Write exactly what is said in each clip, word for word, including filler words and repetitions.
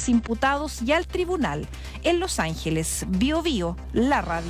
los imputados y al tribunal. En Los Ángeles, Bio Bio, la radio.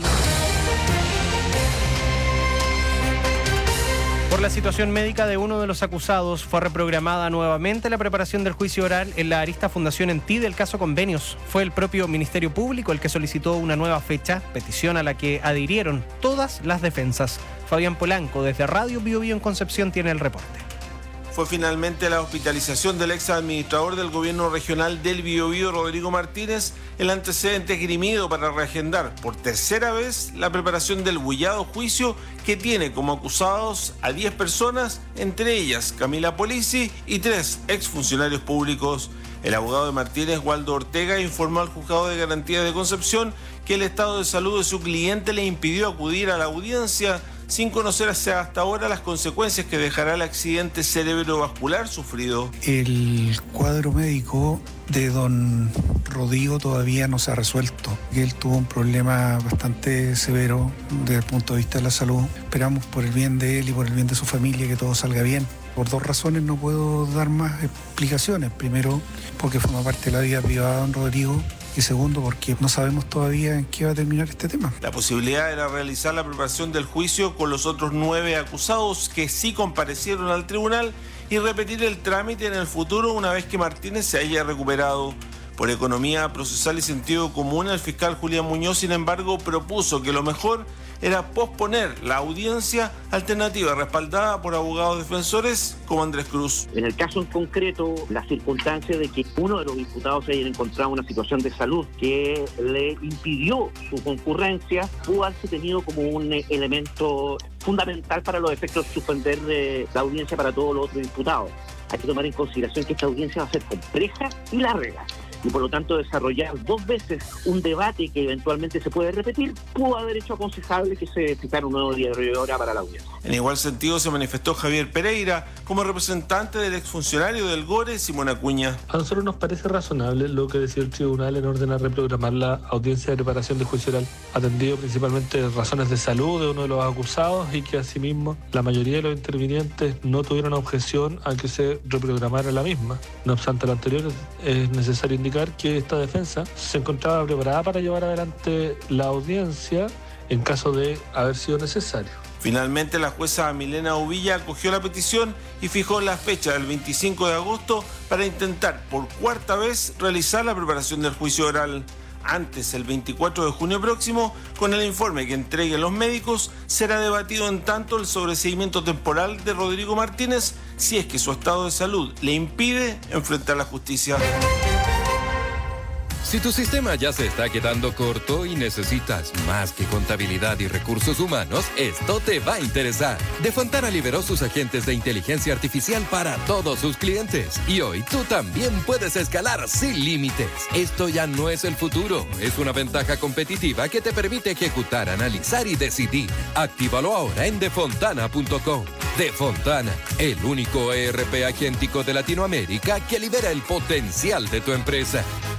Por la situación médica de uno de los acusados, fue reprogramada nuevamente la preparación del juicio oral en la arista Fundación Enti del caso Convenios. Fue el propio Ministerio Público el que solicitó una nueva fecha, petición a la que adhirieron todas las defensas. Fabián Polanco, desde Radio Bio Bio en Concepción, tiene el reporte. Fue finalmente la hospitalización del ex administrador del gobierno regional del Biobío, Rodrigo Martínez, el antecedente esgrimido para reagendar por tercera vez la preparación del bullado juicio que tiene como acusados a diez personas, entre ellas Camila Polisi y tres exfuncionarios públicos. El abogado de Martínez, Waldo Ortega, informó al juzgado de garantía de Concepción que el estado de salud de su cliente le impidió acudir a la audiencia sin conocerse hasta ahora las consecuencias que dejará el accidente cerebrovascular sufrido. El cuadro médico de don Rodrigo todavía no se ha resuelto. Él tuvo un problema bastante severo desde el punto de vista de la salud. Esperamos por el bien de él y por el bien de su familia que todo salga bien. Por dos razones no puedo dar más explicaciones. Primero, porque forma parte de la vida privada de don Rodrigo. Y segundo, porque no sabemos todavía en qué va a terminar este tema. La posibilidad era realizar la preparación del juicio con los otros nueve acusados que sí comparecieron al tribunal y repetir el trámite en el futuro una vez que Martínez se haya recuperado. Por economía procesal y sentido común, el fiscal Julián Muñoz, sin embargo, propuso que lo mejor era posponer la audiencia, alternativa respaldada por abogados defensores como Andrés Cruz. En el caso en concreto, la circunstancia de que uno de los imputados se haya encontrado una situación de salud que le impidió su concurrencia, pudo haberse tenido como un elemento fundamental para los efectos de suspender eh, la audiencia para todos los otros imputados. Hay que tomar en consideración que esta audiencia va a ser compleja y larga. Y por lo tanto desarrollar dos veces un debate que eventualmente se puede repetir, pudo haber hecho aconsejable que se fijara un nuevo día de hora para la audiencia. En igual sentido se manifestó Javier Pereira como representante del exfuncionario del Gore, Simón Acuña. A nosotros nos parece razonable lo que decidió el tribunal en orden a reprogramar la audiencia de preparación de juicio oral, atendido principalmente razones de salud de uno de los acusados y que asimismo la mayoría de los intervinientes no tuvieron objeción a que se reprogramara la misma. No obstante lo anterior, es necesario indicar que esta defensa se encontraba preparada para llevar adelante la audiencia en caso de haber sido necesario. Finalmente, la jueza Milena Uvilla acogió la petición y fijó la fecha del veinticinco de agosto para intentar por cuarta vez realizar la preparación del juicio oral. Antes, el veinticuatro de junio próximo, con el informe que entreguen los médicos, será debatido en tanto el sobreseimiento temporal de Rodrigo Martínez si es que su estado de salud le impide enfrentar la justicia. Si tu sistema ya se está quedando corto y necesitas más que contabilidad y recursos humanos, esto te va a interesar. Defontana liberó sus agentes de inteligencia artificial para todos sus clientes. Y hoy tú también puedes escalar sin límites. Esto ya no es el futuro, es una ventaja competitiva que te permite ejecutar, analizar y decidir. Actívalo ahora en defontana punto com. Defontana, el único E R P agéntico de Latinoamérica que libera el potencial de tu empresa.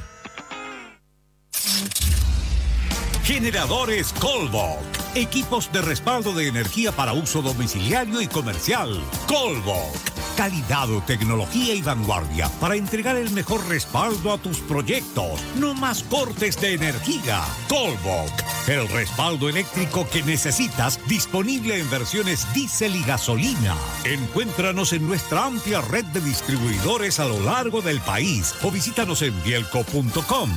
Generadores Colbok. Equipos de respaldo de energía para uso domiciliario y comercial. Colbok. Calidad, tecnología y vanguardia para entregar el mejor respaldo a tus proyectos. No más cortes de energía. Colbok. El respaldo eléctrico que necesitas, disponible en versiones diésel y gasolina. Encuéntranos en nuestra amplia red de distribuidores a lo largo del país o visítanos en bielco punto com.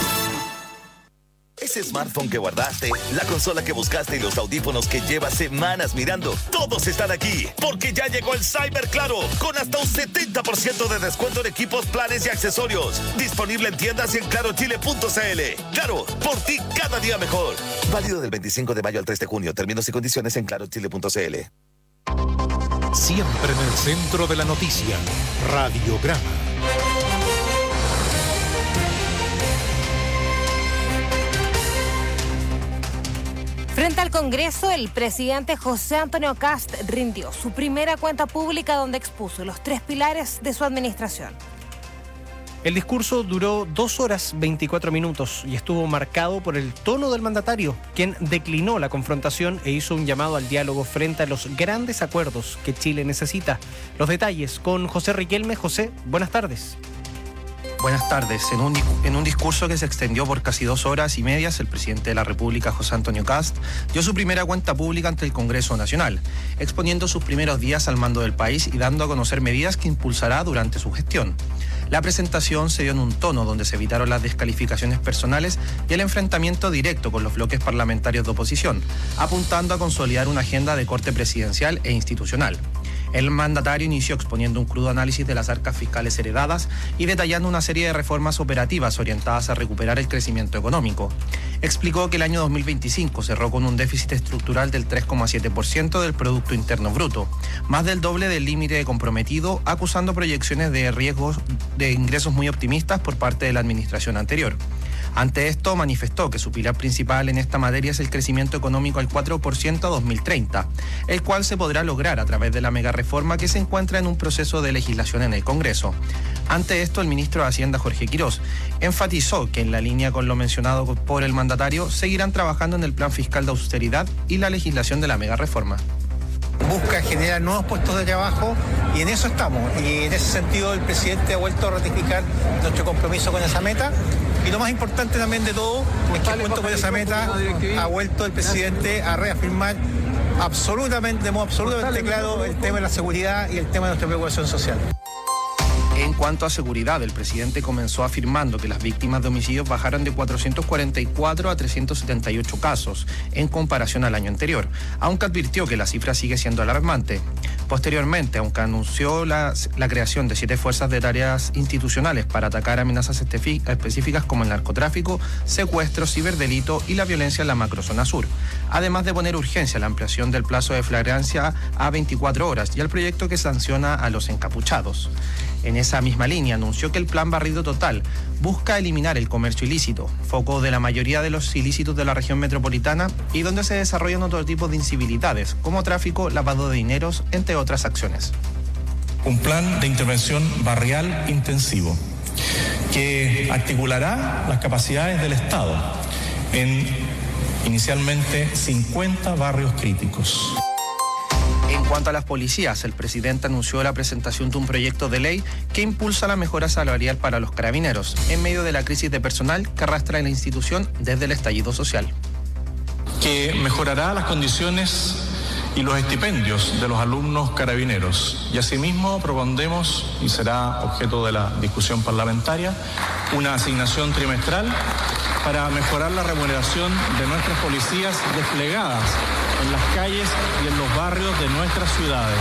Ese smartphone que guardaste, la consola que buscaste y los audífonos que llevas semanas mirando, todos están aquí, porque ya llegó el Cyber Claro, con hasta un setenta por ciento de descuento en equipos, planes y accesorios. Disponible en tiendas y en claro chile punto c l. Claro, por ti cada día mejor. Válido del veinticinco de mayo al tres de junio. Términos y condiciones en claro chile punto c l. Siempre en el centro de la noticia. Radiograma. Frente al Congreso, el presidente José Antonio Kast rindió su primera cuenta pública donde expuso los tres pilares de su administración. El discurso duró dos horas veinticuatro minutos y estuvo marcado por el tono del mandatario, quien declinó la confrontación e hizo un llamado al diálogo frente a los grandes acuerdos que Chile necesita. Los detalles con José Riquelme. José, buenas tardes. Buenas tardes. En un, en un discurso que se extendió por casi dos horas y medias, el presidente de la República, José Antonio Kast, dio su primera cuenta pública ante el Congreso Nacional, exponiendo sus primeros días al mando del país y dando a conocer medidas que impulsará durante su gestión. La presentación se dio en un tono donde se evitaron las descalificaciones personales y el enfrentamiento directo con los bloques parlamentarios de oposición, apuntando a consolidar una agenda de corte presidencial e institucional. El mandatario inició exponiendo un crudo análisis de las arcas fiscales heredadas y detallando una serie de reformas operativas orientadas a recuperar el crecimiento económico. Explicó que el año dos mil veinticinco cerró con un déficit estructural del tres coma siete por ciento del Producto Interno Bruto, más del doble del límite comprometido, acusando proyecciones de riesgos de ingresos muy optimistas por parte de la administración anterior. Ante esto, manifestó que su pilar principal en esta materia es el crecimiento económico al cuatro por ciento a dos mil treinta, el cual se podrá lograr a través de la megareforma que se encuentra en un proceso de legislación en el Congreso. Ante esto, el ministro de Hacienda, Jorge Quirós, enfatizó que en la línea con lo mencionado por el mandatario, seguirán trabajando en el plan fiscal de austeridad y la legislación de la megareforma. Busca generar nuevos puestos de trabajo y en eso estamos. Y en ese sentido el presidente ha vuelto a ratificar nuestro compromiso con esa meta. Y lo más importante también de todo es que junto con esa meta ha vuelto el presidente a reafirmar absolutamente, de modo absolutamente claro el tema de la seguridad y el tema de nuestra preocupación social. En cuanto a seguridad, el presidente comenzó afirmando que las víctimas de homicidios bajaron de cuatrocientos cuarenta y cuatro a trescientos setenta y ocho casos en comparación al año anterior, aunque advirtió que la cifra sigue siendo alarmante. Posteriormente, aunque anunció la, la creación de siete fuerzas de tareas institucionales para atacar amenazas específicas como el narcotráfico, secuestro, ciberdelito y la violencia en la macrozona sur, además de poner urgencia a la ampliación del plazo de flagrancia a veinticuatro horas y al proyecto que sanciona a los encapuchados. En esa misma línea anunció que el plan Barrido Total busca eliminar el comercio ilícito, foco de la mayoría de los ilícitos de la región metropolitana y donde se desarrollan otro tipo de incivilidades, como tráfico, lavado de dineros, entre otras acciones. Un plan de intervención barrial intensivo que articulará las capacidades del Estado en inicialmente cincuenta barrios críticos. En cuanto a las policías, el presidente anunció la presentación de un proyecto de ley que impulsa la mejora salarial para los carabineros, en medio de la crisis de personal que arrastra la institución desde el estallido social. Que mejorará las condiciones y los estipendios de los alumnos carabineros. Y asimismo propondremos, y será objeto de la discusión parlamentaria, una asignación trimestral para mejorar la remuneración de nuestras policías desplegadas en las calles y en los barrios de nuestras ciudades.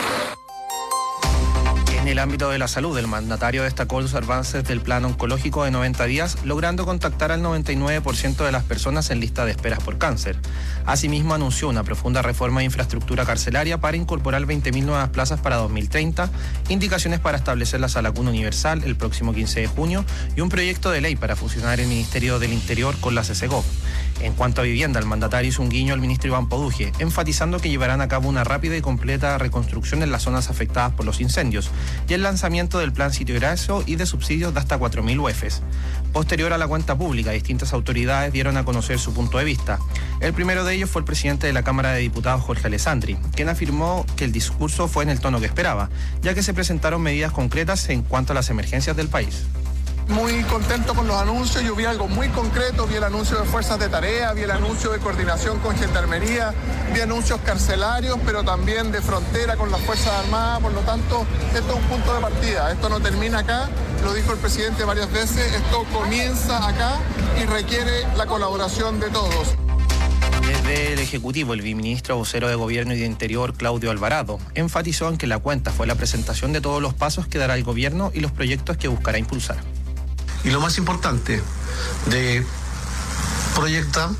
En el ámbito de la salud, el mandatario destacó los avances del plan oncológico de noventa días, logrando contactar al noventa y nueve por ciento de las personas en lista de esperas por cáncer. Asimismo, anunció una profunda reforma de infraestructura carcelaria para incorporar veinte mil nuevas plazas para dos mil treinta, indicaciones para establecer la sala cuna universal el próximo quince de junio y un proyecto de ley para fusionar el Ministerio del Interior con la C C G O P. En cuanto a vivienda, el mandatario hizo un guiño al ministro Iván Poduje, enfatizando que llevarán a cabo una rápida y completa reconstrucción en las zonas afectadas por los incendios y el lanzamiento del plan sitio graso y de subsidios de hasta cuatro mil U E Fs. Posterior a la cuenta pública, distintas autoridades dieron a conocer su punto de vista. El primero de ellos fue el presidente de la Cámara de Diputados, Jorge Alessandri, quien afirmó que el discurso fue en el tono que esperaba, ya que se presentaron medidas concretas en cuanto a las emergencias del país. Muy contento con los anuncios, yo vi algo muy concreto, vi el anuncio de fuerzas de tarea, vi el anuncio de coordinación con Gendarmería, vi anuncios carcelarios, pero también de frontera con las Fuerzas Armadas, por lo tanto, esto es un punto de partida, esto no termina acá, lo dijo el presidente varias veces, esto comienza acá y requiere la colaboración de todos. Desde el Ejecutivo, el viceministro vocero de Gobierno y de Interior, Claudio Alvarado, enfatizó en que la cuenta fue la presentación de todos los pasos que dará el gobierno y los proyectos que buscará impulsar. Y lo más importante, de proyectar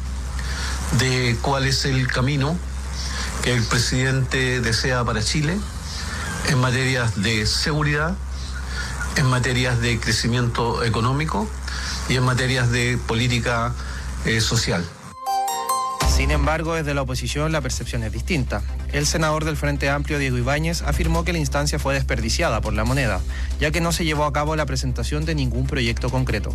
de cuál es el camino que el presidente desea para Chile en materias de seguridad, en materias de crecimiento económico y en materias de política eh, social. Sin embargo, desde la oposición la percepción es distinta. El senador del Frente Amplio, Diego Ibáñez, afirmó que la instancia fue desperdiciada por la moneda, ya que no se llevó a cabo la presentación de ningún proyecto concreto.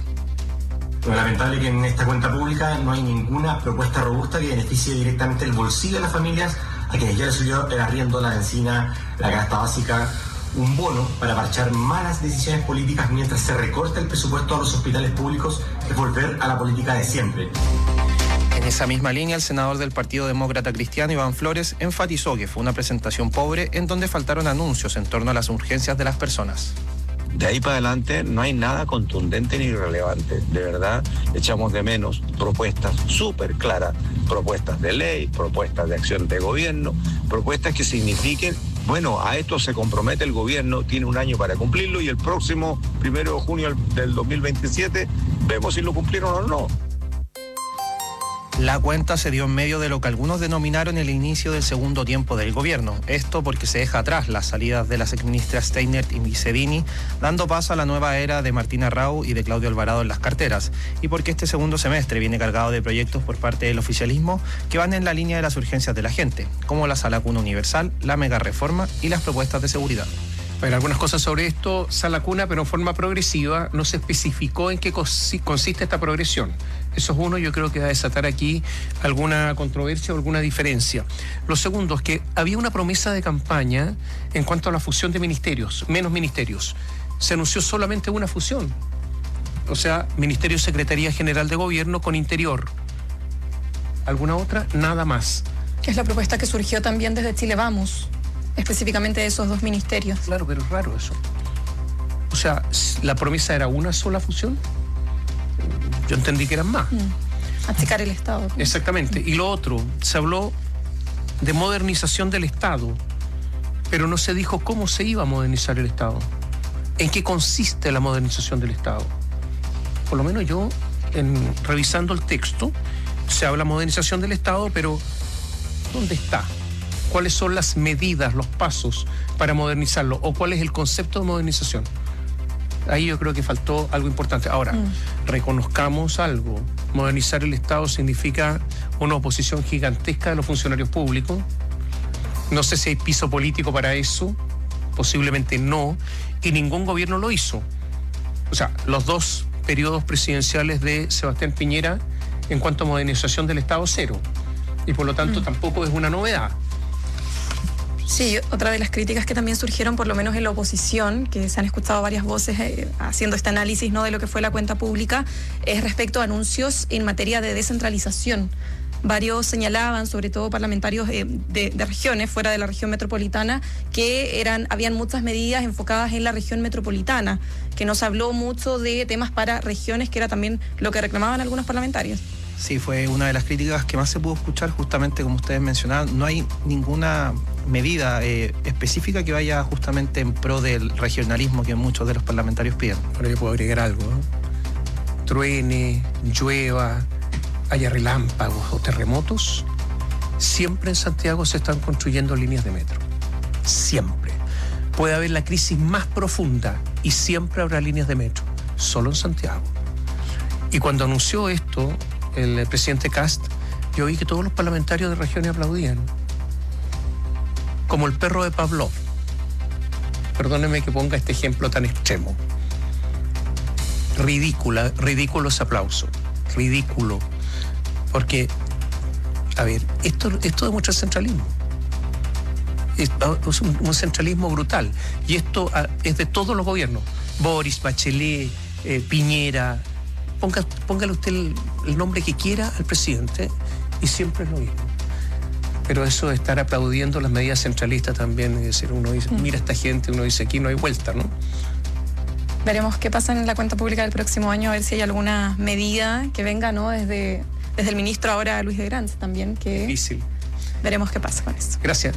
Lo lamentable es que en esta cuenta pública no hay ninguna propuesta robusta que beneficie directamente el bolsillo de las familias a quienes ya les subió el arriendo, la benzina, la canasta básica un bono para parchar malas decisiones políticas mientras se recorta el presupuesto a los hospitales públicos es volver a la política de siempre. En esa misma línea, el senador del Partido Demócrata Cristiano, Iván Flores, enfatizó que fue una presentación pobre en donde faltaron anuncios en torno a las urgencias de las personas. De ahí para adelante no hay nada contundente ni relevante. De verdad, echamos de menos propuestas súper claras, propuestas de ley, propuestas de acción de gobierno, propuestas que signifiquen, bueno, a esto se compromete el gobierno, tiene un año para cumplirlo y el próximo primero de junio del dos mil veintisiete vemos si lo cumplieron o no. La cuenta se dio en medio de lo que algunos denominaron el inicio del segundo tiempo del gobierno. Esto porque se deja atrás las salidas de las exministras Steinert y Micedini, dando paso a la nueva era de Martina Rau y de Claudio Alvarado en las carteras. Y porque este segundo semestre viene cargado de proyectos por parte del oficialismo que van en la línea de las urgencias de la gente, como la Sala Cuna Universal, la mega reforma y las propuestas de seguridad. Bueno, algunas cosas sobre esto, Sala Cuna, pero en forma progresiva, no se especificó en qué consiste esta progresión. Eso es uno, yo creo que va a desatar aquí alguna controversia o alguna diferencia. Lo segundo es que había una promesa de campaña en cuanto a la fusión de ministerios, menos ministerios. Se anunció solamente una fusión, o sea, Ministerio Secretaría General de Gobierno con Interior. ¿Alguna otra? Nada más. Que es la propuesta que surgió también desde Chile Vamos, específicamente de esos dos ministerios. Claro, pero es raro eso. O sea, ¿la promesa era una sola fusión? Yo entendí que eran más. Mm. Achicar el Estado. Exactamente. Mm. Y lo otro, se habló de modernización del Estado, pero no se dijo cómo se iba a modernizar el Estado. ¿En qué consiste la modernización del Estado? Por lo menos yo, en, revisando el texto, se habla modernización del Estado, pero ¿dónde está? ¿Cuáles son las medidas, los pasos para modernizarlo? ¿O cuál es el concepto de modernización? Ahí yo creo que faltó algo importante. Ahora, mm. reconozcamos algo. Modernizar el Estado significa una oposición gigantesca de los funcionarios públicos. No sé si hay piso político para eso. Posiblemente no. Y ningún gobierno lo hizo. O sea, los dos periodos presidenciales de Sebastián Piñera en cuanto a modernización del Estado, cero. Y por lo tanto mm. tampoco es una novedad. Sí, otra de las críticas que también surgieron, por lo menos en la oposición, que se han escuchado varias voces eh, haciendo este análisis, ¿no?, de lo que fue la cuenta pública, es respecto a anuncios en materia de descentralización. Varios señalaban, sobre todo parlamentarios eh, de, de regiones fuera de la región metropolitana, que eran habían muchas medidas enfocadas en la región metropolitana, que no se habló mucho de temas para regiones, que era también lo que reclamaban algunos parlamentarios. Sí, fue una de las críticas que más se pudo escuchar, justamente como ustedes mencionaban. No hay ninguna medida eh, específica que vaya justamente en pro del regionalismo que muchos de los parlamentarios piden. Ahora yo puedo agregar algo, ¿no? Truene, llueva, haya relámpagos o terremotos, siempre en Santiago se están construyendo líneas de metro. Siempre. Puede haber la crisis más profunda y siempre habrá líneas de metro. Solo en Santiago. Y cuando anunció esto el presidente Kast, yo vi que todos los parlamentarios de regiones aplaudían. Como el perro de Pavlov. Perdóneme que ponga este ejemplo tan extremo. Ridícula, ridículo ese aplauso. Ridículo. Porque, a ver, esto, esto demuestra centralismo. Es, es un, un centralismo brutal. Y esto a, es de todos los gobiernos. Boris, Bachelet, eh, Piñera. Ponga, póngale usted el, el nombre que quiera al presidente y siempre es lo mismo. Pero eso de estar aplaudiendo las medidas centralistas también, es decir, uno dice, mira a esta gente, uno dice, aquí no hay vuelta, ¿no? Veremos qué pasa en la cuenta pública del próximo año, a ver si hay alguna medida que venga, ¿no?, desde, desde el ministro ahora Luis de Granz también, que difícil. Veremos qué pasa con eso. Gracias.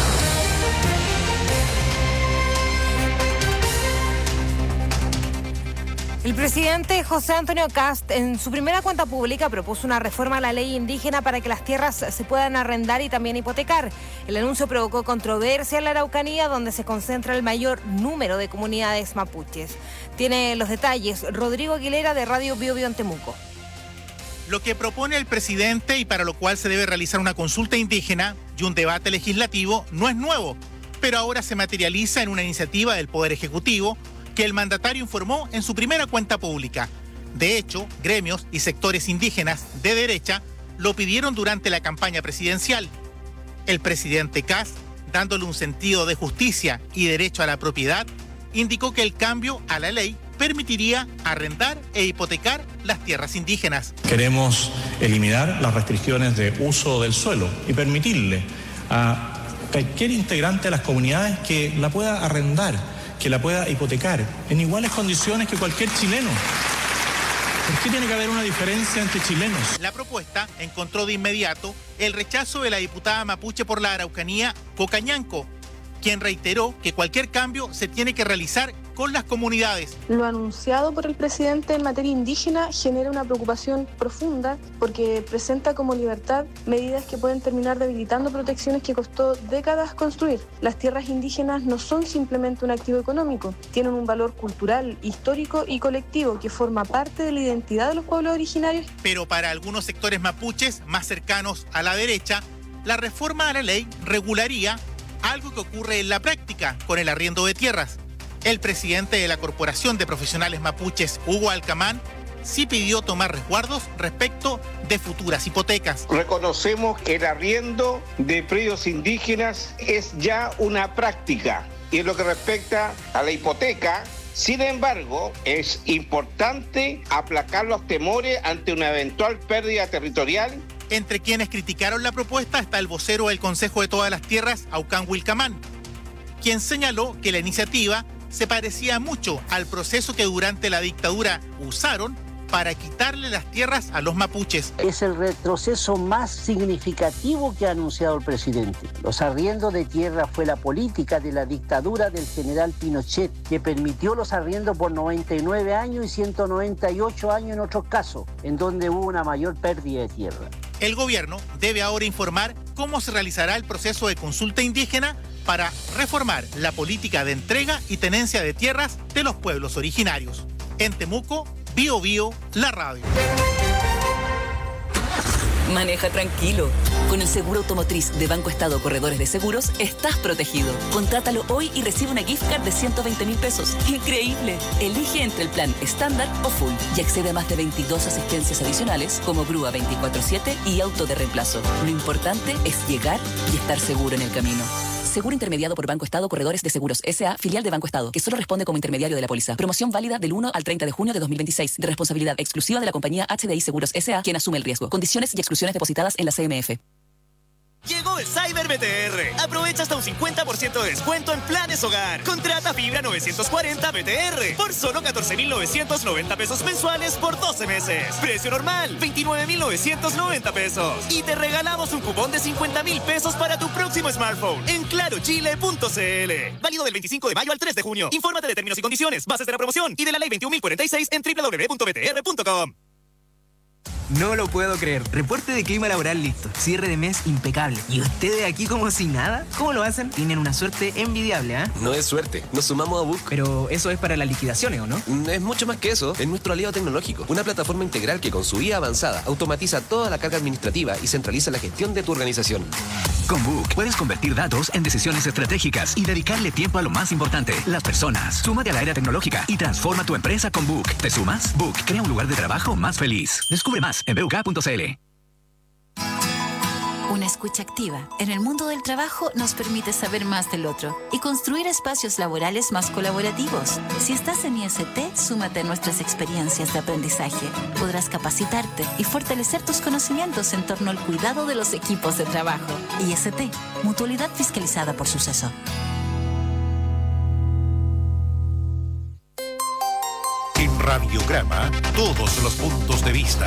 El presidente José Antonio Kast en su primera cuenta pública propuso una reforma a la ley indígena para que las tierras se puedan arrendar y también hipotecar. El anuncio provocó controversia en la Araucanía, donde se concentra el mayor número de comunidades mapuches. Tiene los detalles Rodrigo Aguilera de Radio Bio Bio en Temuco. Lo que propone el presidente y para lo cual se debe realizar una consulta indígena y un debate legislativo no es nuevo, pero ahora se materializa en una iniciativa del Poder Ejecutivo que el mandatario informó en su primera cuenta pública. De hecho, gremios y sectores indígenas de derecha lo pidieron durante la campaña presidencial. El presidente Kast dándole un sentido de justicia y derecho a la propiedad, indicó que el cambio a la ley permitiría arrendar e hipotecar las tierras indígenas. Queremos eliminar las restricciones de uso del suelo y permitirle a cualquier integrante de las comunidades que la pueda arrendar, que la pueda hipotecar en iguales condiciones que cualquier chileno. ¿Por qué tiene que haber una diferencia entre chilenos? La propuesta encontró de inmediato el rechazo de la diputada mapuche por la Araucanía, Cocañanco, quien reiteró que cualquier cambio se tiene que realizar con las comunidades. Lo anunciado por el presidente en materia indígena genera una preocupación profunda porque presenta como libertad medidas que pueden terminar debilitando protecciones que costó décadas construir. Las tierras indígenas no son simplemente un activo económico, tienen un valor cultural, histórico y colectivo que forma parte de la identidad de los pueblos originarios. Pero para algunos sectores mapuches más cercanos a la derecha, la reforma a la ley regularía algo que ocurre en la práctica con el arriendo de tierras. El presidente de la Corporación de Profesionales Mapuches, Hugo Alcamán, sí pidió tomar resguardos respecto de futuras hipotecas. Reconocemos que el arriendo de predios indígenas es ya una práctica. Y en lo que respecta a la hipoteca, sin embargo, es importante aplacar los temores ante una eventual pérdida territorial. Entre quienes criticaron la propuesta está el vocero del Consejo de Todas las Tierras, Aucán Wilcamán, quien señaló que la iniciativa se parecía mucho al proceso que durante la dictadura usaron para quitarle las tierras a los mapuches. Es el retroceso más significativo que ha anunciado el presidente. Los arriendos de tierra fue la política de la dictadura del general Pinochet, que permitió los arriendos por noventa y nueve años y ciento noventa y ocho años en otros casos, en donde hubo una mayor pérdida de tierra. El gobierno debe ahora informar cómo se realizará el proceso de consulta indígena para reformar la política de entrega y tenencia de tierras de los pueblos originarios. En Temuco, Bio Bio, la radio. Maneja tranquilo. Con el seguro automotriz de Banco Estado Corredores de Seguros, estás protegido. Contrátalo hoy y recibe una gift card de ciento veinte mil pesos. ¡Increíble! Elige entre el plan estándar o full y accede a más de veintidós asistencias adicionales como grúa veinticuatro siete y auto de reemplazo. Lo importante es llegar y estar seguro en el camino. Seguro intermediado por Banco Estado Corredores de Seguros S A, filial de Banco Estado, que solo responde como intermediario de la póliza. Promoción válida del uno al treinta de junio de dos mil veintiséis. De responsabilidad exclusiva de la compañía H D I Seguros S A, quien asume el riesgo. Condiciones y exclusiones depositadas en la C M F. Llegó el Cyber B T R. Aprovecha hasta un cincuenta por ciento de descuento en planes hogar. Contrata fibra novecientos cuarenta B T R por solo catorce mil novecientos noventa pesos mensuales por doce meses. Precio normal, veintinueve mil novecientos noventa pesos. Y te regalamos un cupón de cincuenta mil pesos para tu próximo smartphone en claro chile punto c l. Válido del veinticinco de mayo al tres de junio. Infórmate de términos y condiciones, bases de la promoción y de la ley veintiún mil cuarenta y seis en doble u doble u doble u punto b t r punto com. No lo puedo creer. Reporte de clima laboral listo. Cierre de mes impecable. ¿Y ustedes aquí como si nada? ¿Cómo lo hacen? Tienen una suerte envidiable, ¿ah? ¿eh? No es suerte. Nos sumamos a Book. Pero eso es para las liquidaciones, ¿o no? Es mucho más que eso. Es nuestro aliado tecnológico. Una plataforma integral que con su I A avanzada automatiza toda la carga administrativa y centraliza la gestión de tu organización. Con Book puedes convertir datos en decisiones estratégicas y dedicarle tiempo a lo más importante, las personas. Súmate a la era tecnológica y transforma tu empresa con Book. ¿Te sumas? Book crea un lugar de trabajo más feliz. Descubre más en b u k punto c l. Una escucha activa en el mundo del trabajo nos permite saber más del otro y construir espacios laborales más colaborativos. Si estás en I S T, súmate a nuestras experiencias de aprendizaje. Podrás capacitarte y fortalecer tus conocimientos en torno al cuidado de los equipos de trabajo. I S T, mutualidad fiscalizada por Suceso. En Radiograma, todos los puntos de vista.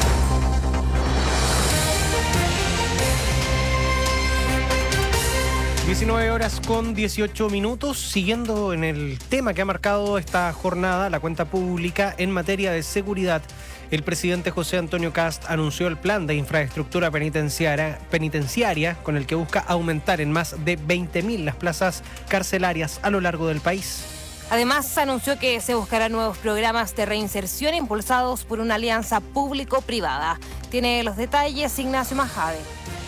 diecinueve horas con dieciocho minutos, siguiendo en el tema que ha marcado esta jornada, la cuenta pública en materia de seguridad. El presidente José Antonio Kast anunció el plan de infraestructura penitenciaria, penitenciaria con el que busca aumentar en más de veinte mil las plazas carcelarias a lo largo del país. Además, anunció que se buscarán nuevos programas de reinserción impulsados por una alianza público-privada. Tiene los detalles Ignacio Majade.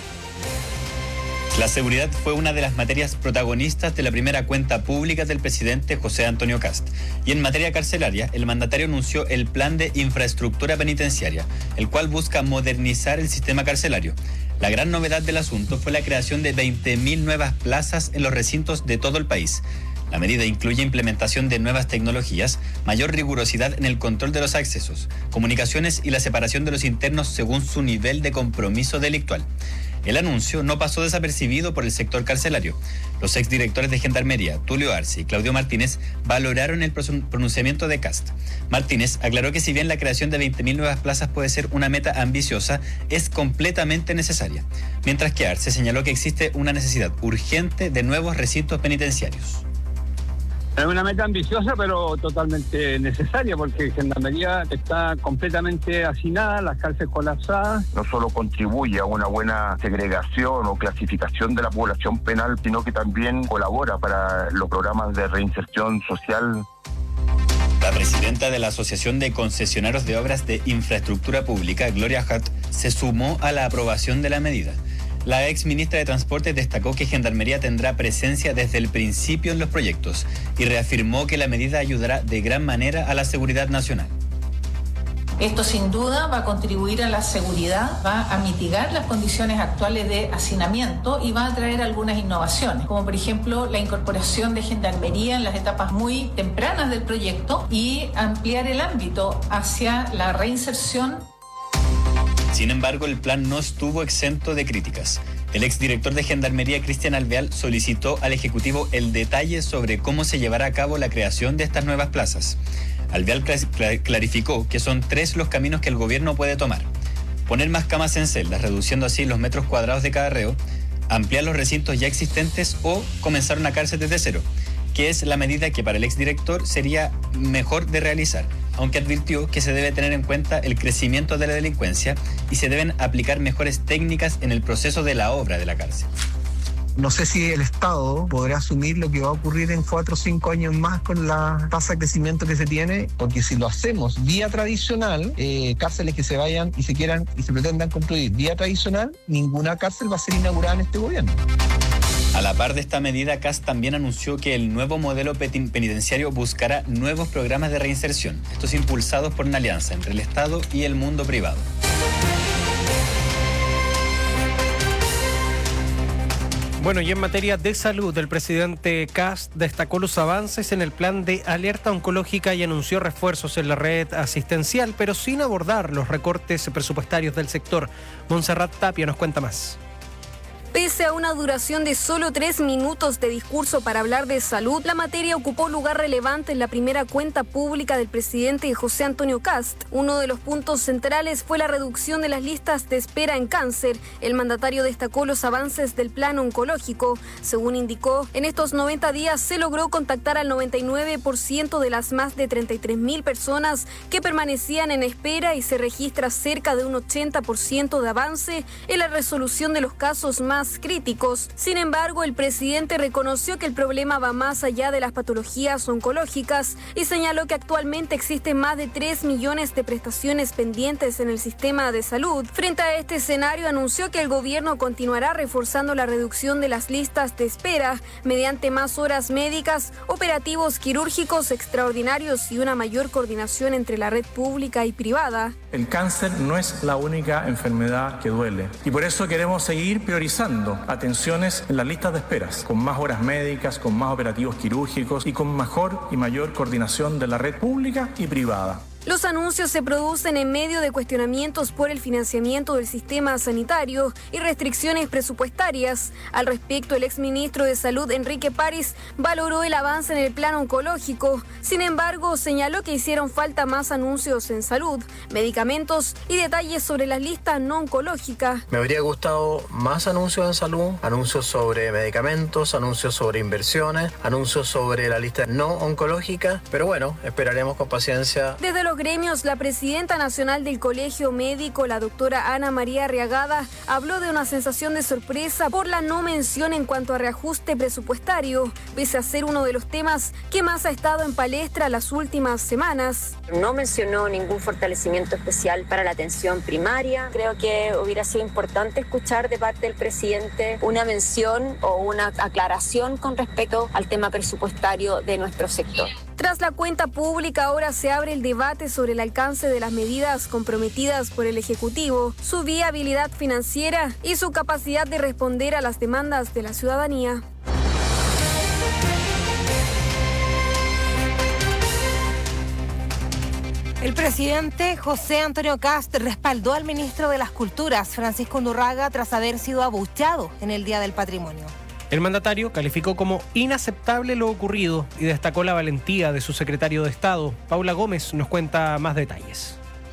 La seguridad fue una de las materias protagonistas de la primera cuenta pública del presidente José Antonio Kast. Y en materia carcelaria, el mandatario anunció el plan de infraestructura penitenciaria, el cual busca modernizar el sistema carcelario. La gran novedad del asunto fue la creación de veinte mil nuevas plazas en los recintos de todo el país. La medida incluye implementación de nuevas tecnologías, mayor rigurosidad en el control de los accesos, comunicaciones y la separación de los internos según su nivel de compromiso delictual. El anuncio no pasó desapercibido por el sector carcelario. Los exdirectores de Gendarmería, Tulio Arce y Claudio Martínez, valoraron el pronunciamiento de Kast. Martínez aclaró que si bien la creación de veinte mil nuevas plazas puede ser una meta ambiciosa, es completamente necesaria. Mientras que Arce señaló que existe una necesidad urgente de nuevos recintos penitenciarios. Es una meta ambiciosa, pero totalmente necesaria, porque Gendarmería está completamente hacinada, las cárceles colapsadas. No solo contribuye a una buena segregación o clasificación de la población penal, sino que también colabora para los programas de reinserción social. La presidenta de la Asociación de Concesionarios de Obras de Infraestructura Pública, Gloria Hart, se sumó a la aprobación de la medida. La ex ministra de Transporte destacó que Gendarmería tendrá presencia desde el principio en los proyectos y reafirmó que la medida ayudará de gran manera a la seguridad nacional. Esto sin duda va a contribuir a la seguridad, va a mitigar las condiciones actuales de hacinamiento y va a traer algunas innovaciones, como por ejemplo la incorporación de Gendarmería en las etapas muy tempranas del proyecto y ampliar el ámbito hacia la reinserción. Sin embargo, el plan no estuvo exento de críticas. El exdirector de Gendarmería, Cristian Alvear, solicitó al Ejecutivo el detalle sobre cómo se llevará a cabo la creación de estas nuevas plazas. Alvear clarificó que son tres los caminos que el gobierno puede tomar: poner más camas en celdas, reduciendo así los metros cuadrados de cada reo, ampliar los recintos ya existentes o comenzar una cárcel desde cero, que es la medida que para el exdirector sería mejor de realizar, aunque advirtió que se debe tener en cuenta el crecimiento de la delincuencia y se deben aplicar mejores técnicas en el proceso de la obra de la cárcel. No sé si el Estado podrá asumir lo que va a ocurrir en cuatro o cinco años más con la tasa de crecimiento que se tiene, porque si lo hacemos vía tradicional, eh, cárceles que se vayan y se quieran y se pretendan construir vía tradicional, ninguna cárcel va a ser inaugurada en este gobierno. A la par de esta medida, Kast también anunció que el nuevo modelo penitenciario buscará nuevos programas de reinserción, estos impulsados por una alianza entre el Estado y el mundo privado. Bueno, y en materia de salud, el presidente Kast destacó los avances en el plan de alerta oncológica y anunció refuerzos en la red asistencial, pero sin abordar los recortes presupuestarios del sector. Montserrat Tapia nos cuenta más. Pese a una duración de solo tres minutos de discurso para hablar de salud, la materia ocupó lugar relevante en la primera cuenta pública del presidente José Antonio Kast. Uno de los puntos centrales fue la reducción de las listas de espera en cáncer. El mandatario destacó los avances del plan oncológico. Según indicó, en estos noventa días se logró contactar al noventa y nueve por ciento de las más de treinta y tres mil personas que permanecían en espera y se registra cerca de un ochenta por ciento de avance en la resolución de los casos más críticos. Sin embargo, el presidente reconoció que el problema va más allá de las patologías oncológicas y señaló que actualmente existen más de tres millones de prestaciones pendientes en el sistema de salud. Frente a este escenario, anunció que el gobierno continuará reforzando la reducción de las listas de espera mediante más horas médicas, operativos quirúrgicos extraordinarios y una mayor coordinación entre la red pública y privada. El cáncer no es la única enfermedad que duele y por eso queremos seguir priorizando atenciones en las listas de esperas, con más horas médicas, con más operativos quirúrgicos y con mejor y mayor coordinación de la red pública y privada. Los anuncios se producen en medio de cuestionamientos por el financiamiento del sistema sanitario y restricciones presupuestarias. Al respecto, el exministro de Salud, Enrique París, valoró el avance en el plan oncológico. Sin embargo, señaló que hicieron falta más anuncios en salud, medicamentos y detalles sobre la lista no oncológica. Me habría gustado más anuncios en salud, anuncios sobre medicamentos, anuncios sobre inversiones, anuncios sobre la lista no oncológica, pero bueno, esperaremos con paciencia. Desde los gremios, la presidenta nacional del Colegio Médico, la doctora Ana María Arriagada, habló de una sensación de sorpresa por la no mención en cuanto a reajuste presupuestario, pese a ser uno de los temas que más ha estado en palestra las últimas semanas. No mencionó ningún fortalecimiento especial para la atención primaria. Creo que hubiera sido importante escuchar de parte del presidente una mención o una aclaración con respecto al tema presupuestario de nuestro sector. Tras la cuenta pública, ahora se abre el debate sobre el alcance de las medidas comprometidas por el Ejecutivo, su viabilidad financiera y su capacidad de responder a las demandas de la ciudadanía. El presidente José Antonio Kast respaldó al ministro de las Culturas, Francisco Undurraga, tras haber sido abucheado en el Día del Patrimonio. El mandatario calificó como inaceptable lo ocurrido y destacó la valentía de su secretario de Estado. Paula Gómez nos cuenta más detalles.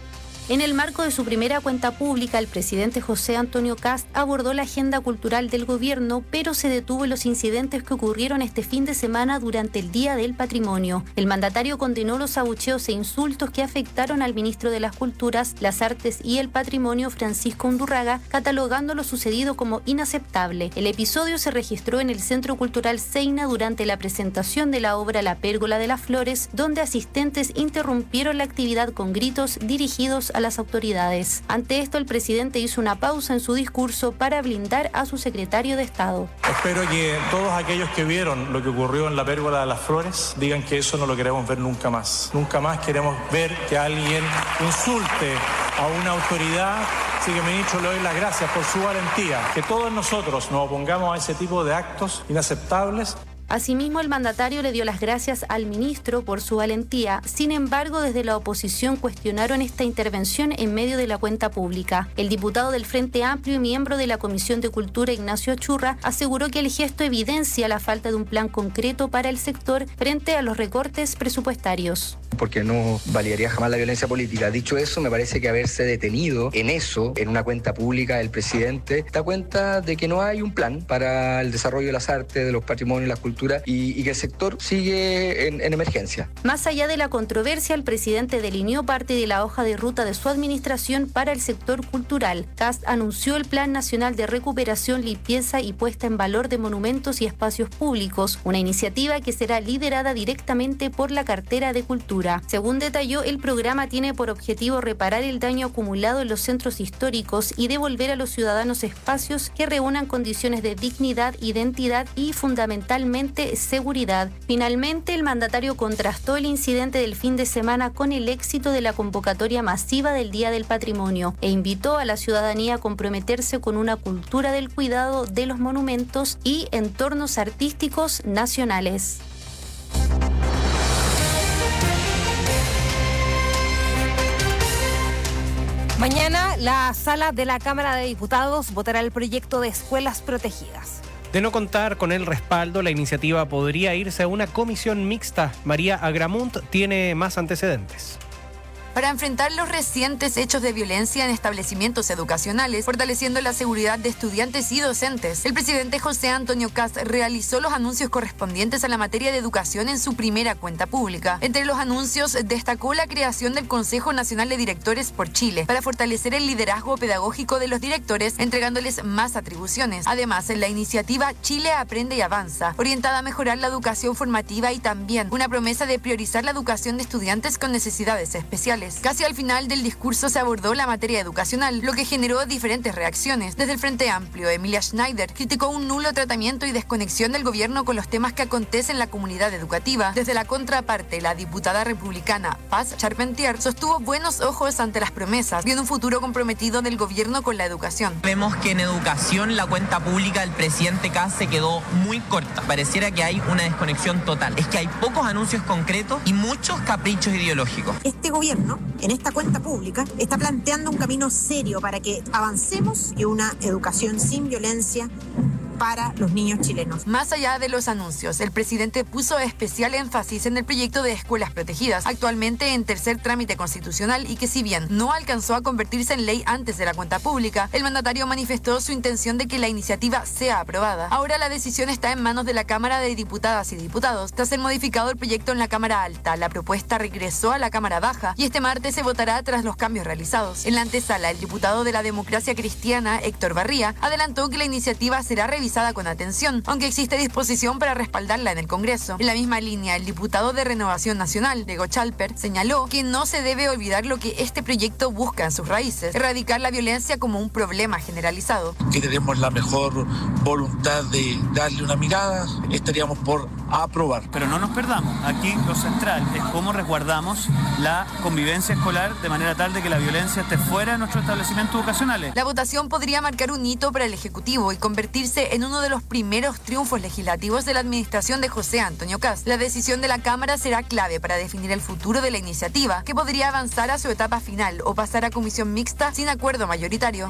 En el marco de su primera cuenta pública, el presidente José Antonio Kast abordó la agenda cultural del gobierno, pero se detuvo en los incidentes que ocurrieron este fin de semana durante el Día del Patrimonio. El mandatario condenó los abucheos e insultos que afectaron al ministro de las Culturas, las Artes y el Patrimonio, Francisco Undurraga, catalogando lo sucedido como inaceptable. El episodio se registró en el Centro Cultural Seina durante la presentación de la obra La Pérgola de las Flores, donde asistentes interrumpieron la actividad con gritos dirigidos a las autoridades. Ante esto, el presidente hizo una pausa en su discurso para blindar a su secretario de Estado. Espero que todos aquellos que vieron lo que ocurrió en la Pérgola de las Flores digan que eso no lo queremos ver nunca más. Nunca más queremos ver que alguien insulte a una autoridad. Así que, ministro, le doy las gracias por su valentía. Que todos nosotros nos opongamos a ese tipo de actos inaceptables. Asimismo, el mandatario le dio las gracias al ministro por su valentía. Sin embargo, desde la oposición cuestionaron esta intervención en medio de la cuenta pública. El diputado del Frente Amplio y miembro de la Comisión de Cultura, Ignacio Achurra, aseguró que el gesto evidencia la falta de un plan concreto para el sector frente a los recortes presupuestarios. Porque no validaría jamás la violencia política. Dicho eso, me parece que haberse detenido en eso, en una cuenta pública del presidente, da cuenta de que no hay un plan para el desarrollo de las artes, de los patrimonios y las culturas, y, y que el sector sigue en, en emergencia. Más allá de la controversia, el presidente delineó parte de la hoja de ruta de su administración para el sector cultural. Kast anunció el Plan Nacional de Recuperación, Limpieza y Puesta en Valor de Monumentos y Espacios Públicos, una iniciativa que será liderada directamente por la cartera de Cultura. Según detalló, el programa tiene por objetivo reparar el daño acumulado en los centros históricos y devolver a los ciudadanos espacios que reúnan condiciones de dignidad, identidad y fundamentalmente seguridad. Finalmente, el mandatario contrastó el incidente del fin de semana con el éxito de la convocatoria masiva del Día del Patrimonio e invitó a la ciudadanía a comprometerse con una cultura del cuidado de los monumentos y entornos artísticos nacionales. Mañana, la sala de la Cámara de Diputados votará el proyecto de escuelas protegidas. De no contar con el respaldo, la iniciativa podría irse a una comisión mixta. María Agramunt tiene más antecedentes. Para enfrentar los recientes hechos de violencia en establecimientos educacionales, fortaleciendo la seguridad de estudiantes y docentes, el presidente José Antonio Kast realizó los anuncios correspondientes a la materia de educación en su primera cuenta pública. Entre los anuncios destacó la creación del Consejo Nacional de Directores por Chile para fortalecer el liderazgo pedagógico de los directores, entregándoles más atribuciones. Además, en la iniciativa Chile Aprende y Avanza, orientada a mejorar la educación formativa y también una promesa de priorizar la educación de estudiantes con necesidades especiales. Casi al final del discurso se abordó la materia educacional, lo que generó diferentes reacciones. Desde el Frente Amplio, Emilia Schneider criticó un nulo tratamiento y desconexión del gobierno con los temas que acontecen en la comunidad educativa. Desde la contraparte, la diputada republicana Paz Charpentier sostuvo buenos ojos ante las promesas, viendo un futuro comprometido del gobierno con la educación. Vemos que en educación la cuenta pública del presidente Kast se quedó muy corta. Pareciera que hay una desconexión total. Es que hay pocos anuncios concretos y muchos caprichos ideológicos. Este gobierno, en esta cuenta pública, está planteando un camino serio para que avancemos en una educación sin violencia para los niños chilenos. Más allá de los anuncios, el presidente puso especial énfasis en el proyecto de escuelas protegidas, actualmente en tercer trámite constitucional y que si bien no alcanzó a convertirse en ley antes de la cuenta pública, el mandatario manifestó su intención de que la iniciativa sea aprobada. Ahora la decisión está en manos de la Cámara de Diputadas y Diputados. Tras ser modificado el proyecto en la Cámara Alta, la propuesta regresó a la Cámara Baja y este martes se votará tras los cambios realizados. En la antesala, el diputado de la Democracia Cristiana, Héctor Barría, adelantó que la iniciativa será revisada revisada con atención, aunque existe disposición para respaldarla en el Congreso. En la misma línea, el diputado de Renovación Nacional, Diego Chalper, señaló que no se debe olvidar lo que este proyecto busca en sus raíces, erradicar la violencia como un problema generalizado. Que tenemos la mejor voluntad de darle una mirada, estaríamos por aprobar. Pero no nos perdamos, aquí lo central es cómo resguardamos la convivencia escolar de manera tal de que la violencia esté fuera de nuestros establecimientos educacionales. La votación podría marcar un hito para el Ejecutivo y convertirse en uno de los primeros triunfos legislativos de la administración de José Antonio Kast. La decisión de la Cámara será clave para definir el futuro de la iniciativa, que podría avanzar a su etapa final o pasar a comisión mixta sin acuerdo mayoritario.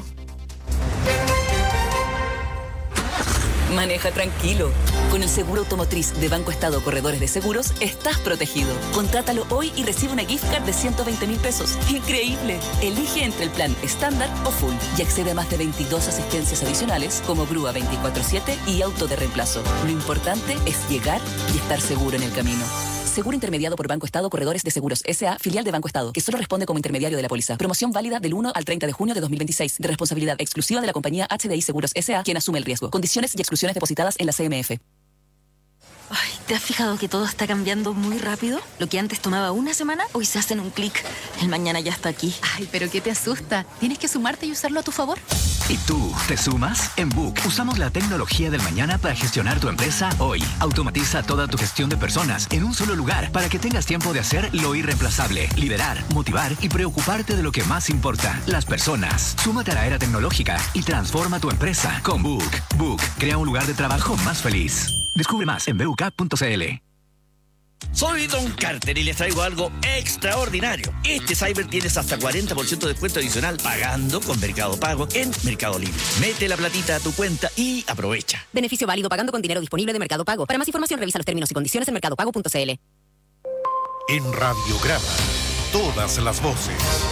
Maneja tranquilo. Con el seguro automotriz de Banco Estado Corredores de Seguros estás protegido. Contrátalo hoy y recibe una gift card de ciento veinte mil pesos. ¡Increíble! Elige entre el plan estándar o full y accede a más de veintidós asistencias adicionales como grúa veinticuatro siete y auto de reemplazo. Lo importante es llegar y estar seguro en el camino. Seguro intermediado por Banco Estado Corredores de Seguros S A, filial de Banco Estado, que solo responde como intermediario de la póliza. Promoción válida del uno al treinta de junio de dos mil veintiséis, de responsabilidad exclusiva de la compañía H D I Seguros S A, quien asume el riesgo. Condiciones y exclusiones depositadas en la C M F. Ay, ¿te has fijado que todo está cambiando muy rápido? Lo que antes tomaba una semana, hoy se hace en un clic. El mañana ya está aquí. Ay, pero ¿qué te asusta? Tienes que sumarte y usarlo a tu favor. ¿Y tú, te sumas? En Book usamos la tecnología del mañana para gestionar tu empresa hoy. Automatiza toda tu gestión de personas en un solo lugar para que tengas tiempo de hacer lo irreemplazable, liderar, motivar y preocuparte de lo que más importa, las personas. Súmate a la era tecnológica y transforma tu empresa con Book. Book crea un lugar de trabajo más feliz. Descubre más en b u k punto c l. Soy Don Carter y les traigo algo extraordinario. Este Cyber tienes hasta cuarenta por ciento de descuento adicional pagando con Mercado Pago en Mercado Libre. Mete la platita a tu cuenta y aprovecha. Beneficio válido pagando con dinero disponible de Mercado Pago. Para más información revisa los términos y condiciones en mercado pago punto c l. En Radiograma, todas las voces.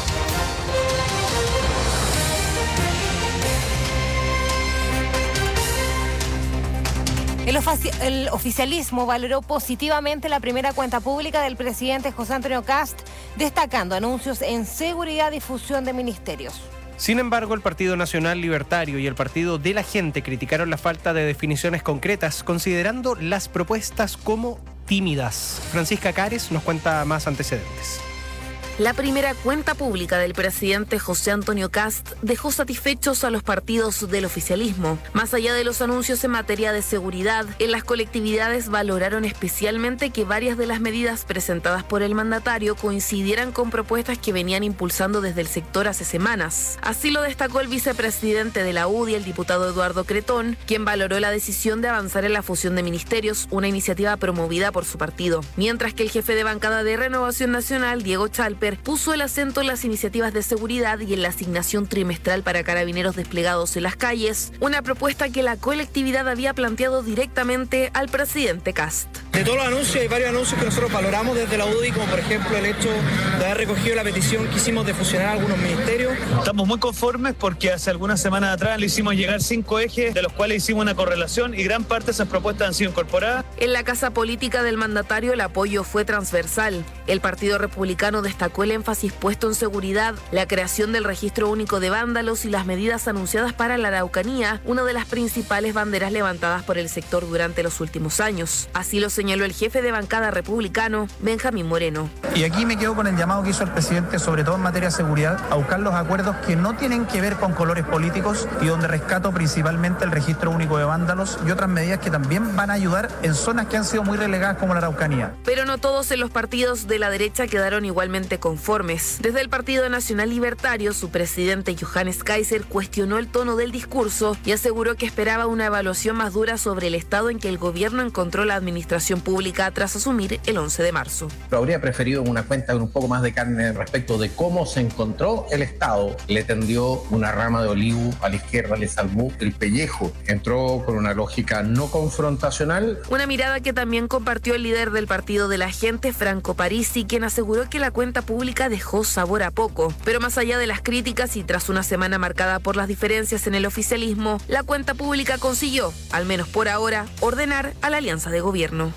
El, el oficialismo valoró positivamente la primera cuenta pública del presidente José Antonio Kast, destacando anuncios en seguridad y fusión de ministerios. Sin embargo, el Partido Nacional Libertario y el Partido de la Gente criticaron la falta de definiciones concretas, considerando las propuestas como tímidas. Francisca Cares nos cuenta más antecedentes. La primera cuenta pública del presidente José Antonio Kast dejó satisfechos a los partidos del oficialismo. Más allá de los anuncios en materia de seguridad, en las colectividades valoraron especialmente que varias de las medidas presentadas por el mandatario coincidieran con propuestas que venían impulsando desde el sector hace semanas. Así lo destacó el vicepresidente de la U D I, el diputado Eduardo Cretón, quien valoró la decisión de avanzar en la fusión de ministerios, una iniciativa promovida por su partido. Mientras que el jefe de bancada de Renovación Nacional, Diego Chalper, puso el acento en las iniciativas de seguridad y en la asignación trimestral para carabineros desplegados en las calles, una propuesta que la colectividad había planteado directamente al presidente Kast. De todos los anuncios, hay varios anuncios que nosotros valoramos desde la U D I, como por ejemplo el hecho de haber recogido la petición que hicimos de fusionar algunos ministerios. Estamos muy conformes porque hace algunas semanas atrás le hicimos llegar cinco ejes, de los cuales hicimos una correlación y gran parte de esas propuestas han sido incorporadas. En la casa política del mandatario el apoyo fue transversal. El Partido Republicano destacó el énfasis puesto en seguridad, la creación del registro único de vándalos y las medidas anunciadas para la Araucanía, una de las principales banderas levantadas por el sector durante los últimos años. Así lo señaló el jefe de bancada republicano, Benjamín Moreno. Y aquí me quedo con el llamado que hizo el presidente, sobre todo en materia de seguridad, a buscar los acuerdos que no tienen que ver con colores políticos y donde rescato principalmente el registro único de vándalos y otras medidas que también van a ayudar en zonas que han sido muy relegadas como la Araucanía. Pero no todos en los partidos de la derecha quedaron igualmente conformes. Desde el Partido Nacional Libertario, su presidente Johannes Kaiser cuestionó el tono del discurso y aseguró que esperaba una evaluación más dura sobre el estado en que el gobierno encontró la administración pública tras asumir el once de marzo. Pero habría preferido una cuenta con un poco más de carne respecto de cómo se encontró el Estado. Le tendió una rama de olivo a la izquierda, le salvó el pellejo. Entró con una lógica no confrontacional. Una mirada que también compartió el líder del Partido de la Gente, Franco Parisi, quien aseguró que la cuenta pública dejó sabor a poco. Pero más allá de las críticas y tras una semana marcada por las diferencias en el oficialismo, la cuenta pública consiguió, al menos por ahora, ordenar a la alianza de gobierno.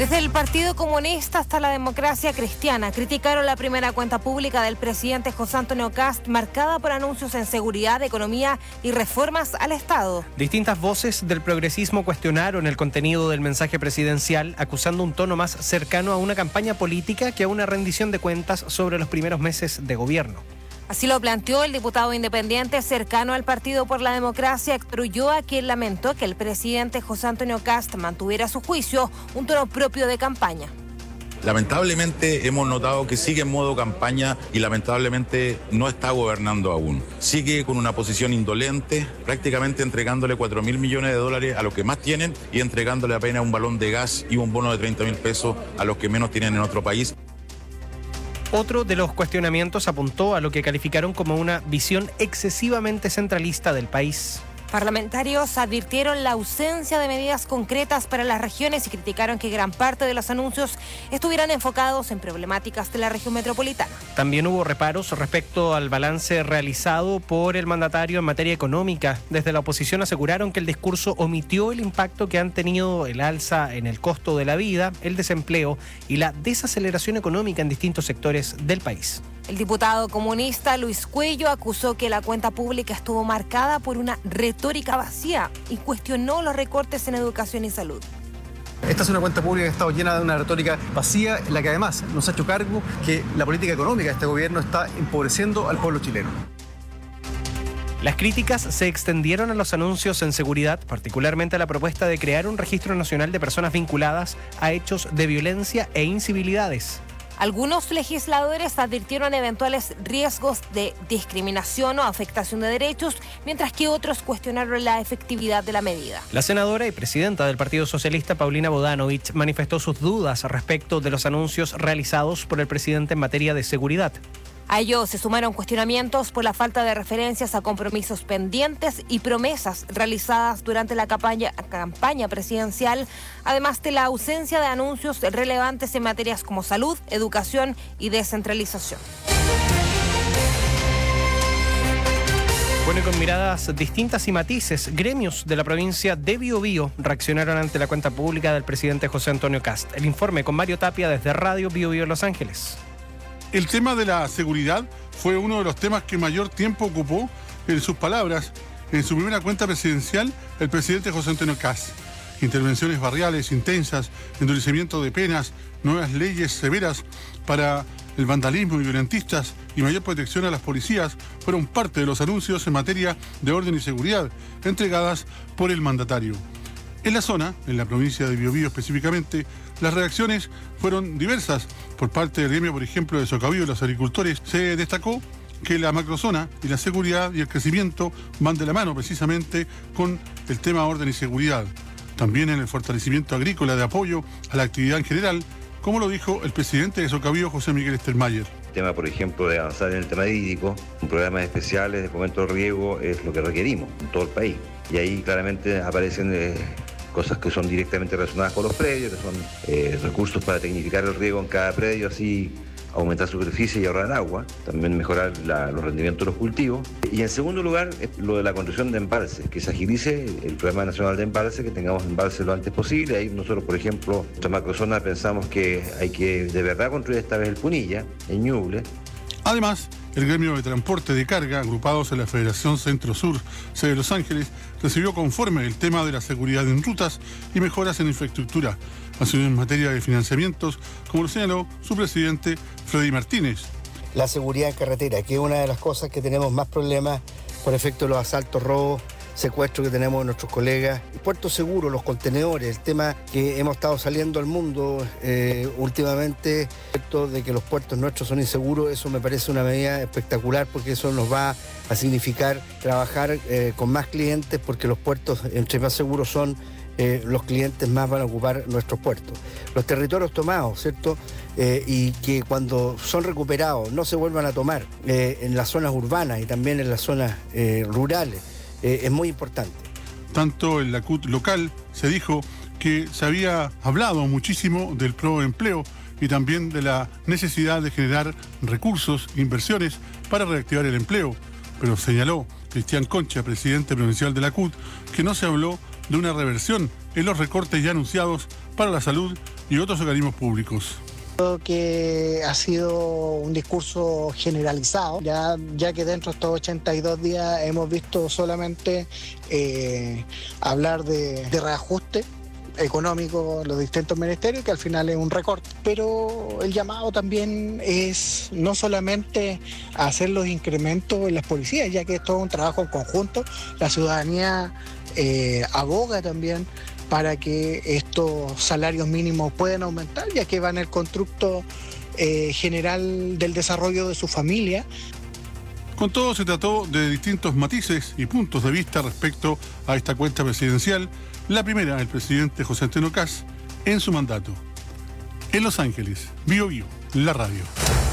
Desde el Partido Comunista hasta la Democracia Cristiana criticaron la primera cuenta pública del presidente José Antonio Kast, marcada por anuncios en seguridad, economía y reformas al Estado. Distintas voces del progresismo cuestionaron el contenido del mensaje presidencial, acusando un tono más cercano a una campaña política que a una rendición de cuentas sobre los primeros meses de gobierno. Así lo planteó el diputado independiente cercano al Partido por la Democracia, Héctor Ulloa, quien lamentó que el presidente José Antonio Kast mantuviera a su juicio un tono propio de campaña. Lamentablemente hemos notado que sigue en modo campaña y lamentablemente no está gobernando aún. Sigue con una posición indolente, prácticamente entregándole cuatro mil millones de dólares a los que más tienen y entregándole apenas un balón de gas y un bono de treinta mil pesos a los que menos tienen en otro país. Otro de los cuestionamientos apuntó a lo que calificaron como una visión excesivamente centralista del país. Parlamentarios advirtieron la ausencia de medidas concretas para las regiones y criticaron que gran parte de los anuncios estuvieran enfocados en problemáticas de la región metropolitana. También hubo reparos respecto al balance realizado por el mandatario en materia económica. Desde la oposición aseguraron que el discurso omitió el impacto que han tenido el alza en el costo de la vida, el desempleo y la desaceleración económica en distintos sectores del país. El diputado comunista Luis Cuello acusó que la cuenta pública estuvo marcada por una retórica vacía y cuestionó los recortes en educación y salud. Esta es una cuenta pública que ha estado llena de una retórica vacía, en la que además nos ha hecho cargo que la política económica de este gobierno está empobreciendo al pueblo chileno. Las críticas se extendieron a los anuncios en seguridad, particularmente a la propuesta de crear un registro nacional de personas vinculadas a hechos de violencia e incivilidades. Algunos legisladores advirtieron eventuales riesgos de discriminación o afectación de derechos, mientras que otros cuestionaron la efectividad de la medida. La senadora y presidenta del Partido Socialista, Paulina Bodanovich, manifestó sus dudas respecto de los anuncios realizados por el presidente en materia de seguridad. A ello se sumaron cuestionamientos por la falta de referencias a compromisos pendientes y promesas realizadas durante la campaña, campaña presidencial, además de la ausencia de anuncios relevantes en materias como salud, educación y descentralización. Bueno, y con miradas distintas y matices, gremios de la provincia de Biobío reaccionaron ante la cuenta pública del presidente José Antonio Kast. El informe con Mario Tapia desde Radio Biobío Los Ángeles. El tema de la seguridad fue uno de los temas que mayor tiempo ocupó, en sus palabras, en su primera cuenta presidencial, el presidente José Antonio Kast. Intervenciones barriales intensas, endurecimiento de penas, nuevas leyes severas para el vandalismo y violentistas y mayor protección a las policías fueron parte de los anuncios en materia de orden y seguridad entregadas por el mandatario. En la zona, en la provincia de Biobío específicamente, las reacciones fueron diversas. Por parte del gremio, por ejemplo, de Socavío y los agricultores, se destacó que la macrozona y la seguridad y el crecimiento van de la mano precisamente con el tema orden y seguridad. También en el fortalecimiento agrícola de apoyo a la actividad en general, como lo dijo el presidente de Socavío, José Miguel Stermayer. El tema, por ejemplo, de avanzar en el tema hídrico, con programas especiales de fomento de riego es lo que requerimos en todo el país. Y ahí claramente aparecen eh, cosas que son directamente relacionadas con los predios, que son eh, recursos para tecnificar el riego en cada predio, así aumentar superficie y ahorrar agua, también mejorar la, los rendimientos de los cultivos. Y en segundo lugar, lo de la construcción de embalses, que se agilice el Programa Nacional de Embalses, que tengamos embalses lo antes posible. Ahí nosotros, por ejemplo, en nuestra macrozona pensamos que hay que de verdad construir esta vez el Punilla, en Ñuble. Además, el gremio de transporte de carga, agrupados en la Federación Centro-Sur, sede de Los Ángeles, recibió conforme el tema de la seguridad en rutas y mejoras en infraestructura, así en materia de financiamientos, como lo señaló su presidente, Freddy Martínez. La seguridad en carretera, que es una de las cosas que tenemos más problemas por efecto de los asaltos, robos, secuestros que tenemos de nuestros colegas. Puertos seguros, los contenedores, el tema que hemos estado saliendo al mundo eh, últimamente, esto de que los puertos nuestros son inseguros, eso me parece una medida espectacular porque eso nos va a significar trabajar eh, con más clientes porque los puertos, entre más seguros son, eh, los clientes más van a ocupar nuestros puertos. Los territorios tomados, ¿cierto? Eh, y que cuando son recuperados no se vuelvan a tomar eh, en las zonas urbanas y también en las zonas eh, rurales. Eh, es muy importante. Tanto en la C U T local se dijo que se había hablado muchísimo del proempleo y también de la necesidad de generar recursos, inversiones para reactivar el empleo. Pero señaló Cristian Concha, presidente provincial de la C U T, que no se habló de una reversión en los recortes ya anunciados para la salud y otros organismos públicos. Creo que ha sido un discurso generalizado, ya, ya que dentro de estos ochenta y dos días hemos visto solamente eh, hablar de, de reajuste económico en los distintos ministerios, que al final es un recorte, pero el llamado también es no solamente a hacer los incrementos en las policías, ya que esto es un trabajo en conjunto, la ciudadanía eh, aboga también para que estos salarios mínimos puedan aumentar, ya que va en el constructo eh, general del desarrollo de su familia. Con todo, se trató de distintos matices y puntos de vista respecto a esta cuenta presidencial, la primera del presidente José Antonio Kast en su mandato. En Los Ángeles, Bio Bio, la radio.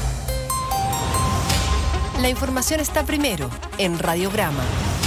La información está primero en Radiograma.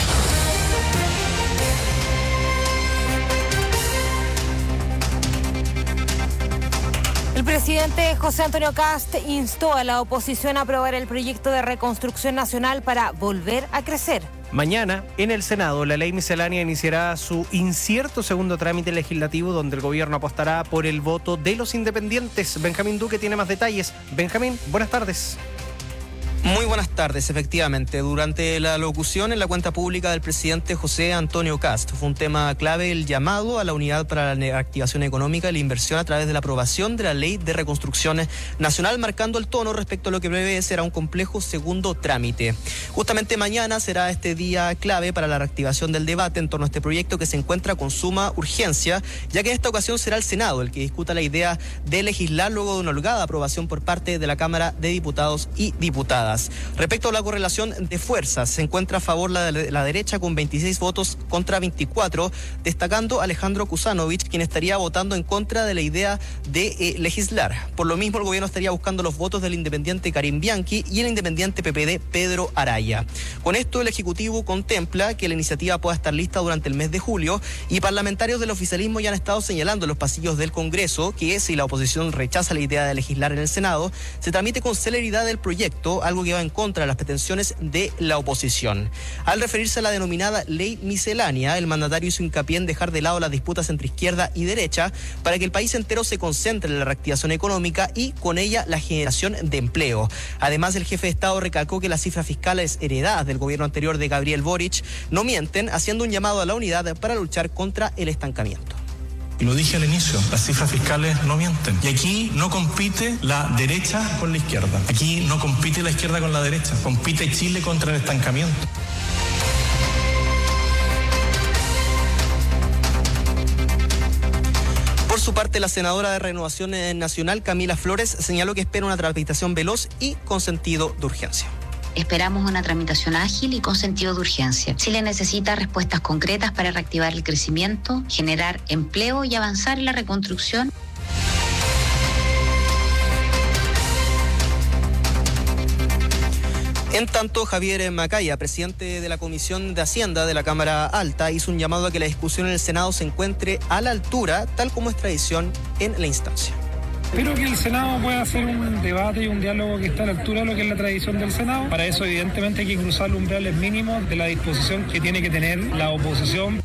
El presidente José Antonio Kast instó a la oposición a aprobar el proyecto de reconstrucción nacional para volver a crecer. Mañana, en el Senado, la ley miscelánea iniciará su incierto segundo trámite legislativo, donde el gobierno apostará por el voto de los independientes. Benjamín Duque tiene más detalles. Benjamín, buenas tardes. Muy buenas tardes, efectivamente. Durante la locución en la cuenta pública del presidente José Antonio Kast, fue un tema clave el llamado a la unidad para la reactivación económica y la inversión a través de la aprobación de la ley de reconstrucción nacional, marcando el tono respecto a lo que prevé será un complejo segundo trámite. Justamente mañana será este día clave para la reactivación del debate en torno a este proyecto, que se encuentra con suma urgencia, ya que en esta ocasión será el Senado el que discuta la idea de legislar luego de una holgada aprobación por parte de la Cámara de Diputados y Diputadas. Respecto a la correlación de fuerzas, se encuentra a favor la, la derecha con veintiséis votos contra veinticuatro, destacando a Alejandro Kusanovich, quien estaría votando en contra de la idea de eh, legislar. Por lo mismo, el gobierno estaría buscando los votos del independiente Karim Bianchi y el independiente P P D Pedro Araya. Con esto, el Ejecutivo contempla que la iniciativa pueda estar lista durante el mes de julio, y parlamentarios del oficialismo ya han estado señalando en los pasillos del Congreso que si la oposición rechaza la idea de legislar en el Senado, se tramite con celeridad el proyecto, algo que va en contra de las pretensiones de la oposición. Al referirse a la denominada ley miscelánea, el mandatario hizo hincapié en dejar de lado las disputas entre izquierda y derecha para que el país entero se concentre en la reactivación económica y con ella la generación de empleo. Además, el jefe de Estado recalcó que las cifras fiscales heredadas del gobierno anterior de Gabriel Boric no mienten, haciendo un llamado a la unidad para luchar contra el estancamiento. Y lo dije al inicio, las cifras fiscales no mienten. Y aquí no compite la derecha con la izquierda. Aquí no compite la izquierda con la derecha. Compite Chile contra el estancamiento. Por su parte, la senadora de Renovación Nacional, Camila Flores, señaló que espera una tramitación veloz y con sentido de urgencia. Esperamos una tramitación ágil y con sentido de urgencia. Chile necesita respuestas concretas para reactivar el crecimiento, generar empleo y avanzar en la reconstrucción. En tanto, Javier Macaya, presidente de la Comisión de Hacienda de la Cámara Alta, hizo un llamado a que la discusión en el Senado se encuentre a la altura, tal como es tradición en la instancia. Espero que el Senado pueda hacer un debate y un diálogo que está a la altura de lo que es la tradición del Senado. Para eso, evidentemente, hay que cruzar los umbrales mínimos de la disposición que tiene que tener la oposición.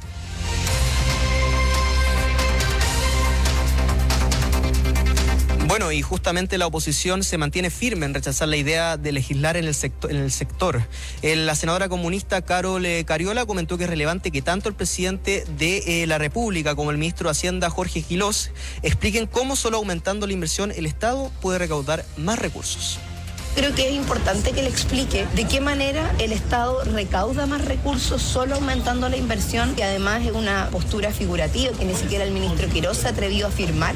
Bueno, y justamente la oposición se mantiene firme en rechazar la idea de legislar en el sector. En el sector. La senadora comunista Carol Cariola comentó que es relevante que tanto el presidente de eh, la República como el ministro de Hacienda, Jorge Quirós, expliquen cómo solo aumentando la inversión el Estado puede recaudar más recursos. Creo que es importante que le explique de qué manera el Estado recauda más recursos solo aumentando la inversión, y además es una postura figurativa que ni siquiera el ministro Quirós se atrevió a afirmar.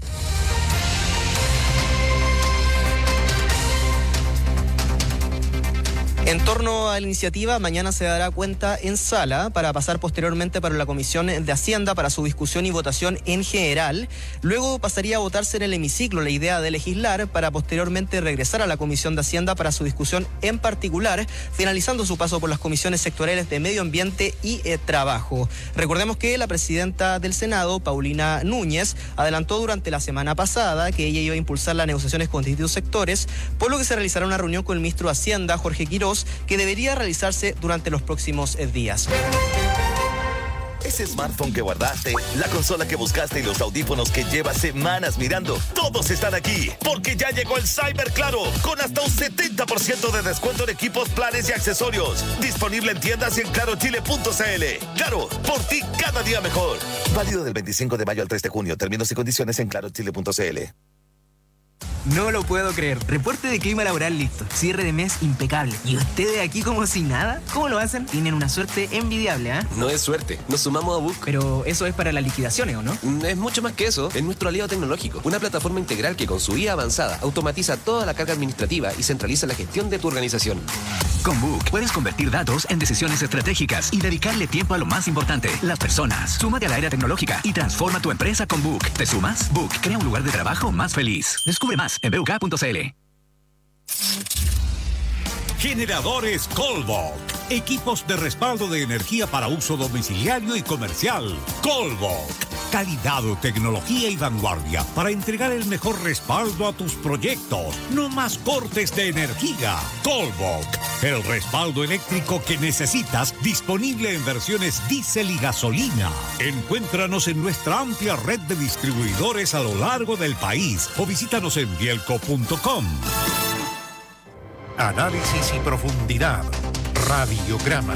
En torno a la iniciativa, mañana se dará cuenta en sala para pasar posteriormente para la Comisión de Hacienda para su discusión y votación en general. Luego pasaría a votarse en el hemiciclo la idea de legislar para posteriormente regresar a la Comisión de Hacienda para su discusión en particular, finalizando su paso por las comisiones sectoriales de Medio Ambiente y eh, Trabajo. Recordemos que la presidenta del Senado, Paulina Núñez, adelantó durante la semana pasada que ella iba a impulsar las negociaciones con distintos sectores, por lo que se realizará una reunión con el ministro de Hacienda, Jorge Quirós, que debería realizarse durante los próximos días. Ese smartphone que guardaste, la consola que buscaste y los audífonos que llevas semanas mirando, todos están aquí, porque ya llegó el Cyber Claro, con hasta un setenta por ciento de descuento en equipos, planes y accesorios. Disponible en tiendas y en claro chile punto c l. Claro, por ti cada día mejor. Válido del veinticinco de mayo al tres de junio. Términos y condiciones en claro chile punto c l. No lo puedo creer. Reporte de clima laboral listo. Cierre de mes impecable. ¿Y ustedes aquí como si nada? ¿Cómo lo hacen? Tienen una suerte envidiable, ¿ah? ¿eh? No es suerte. Nos sumamos a Book. Pero eso es para las liquidaciones, ¿o no? Es mucho más que eso. Es nuestro aliado tecnológico. Una plataforma integral que con su I A avanzada automatiza toda la carga administrativa y centraliza la gestión de tu organización. Con Book puedes convertir datos en decisiones estratégicas y dedicarle tiempo a lo más importante, las personas. Súmate a la era tecnológica y transforma tu empresa con Book. ¿Te sumas? Book crea un lugar de trabajo más feliz. Descubre más en b u k punto c l. Generadores Colbok. Equipos de respaldo de energía para uso domiciliario y comercial. Colbok. Calidad, tecnología y vanguardia para entregar el mejor respaldo a tus proyectos. No más cortes de energía. Colbok. El respaldo eléctrico que necesitas, disponible en versiones diésel y gasolina. Encuéntranos en nuestra amplia red de distribuidores a lo largo del país o visítanos en bielco punto com. Análisis y profundidad. Radiograma.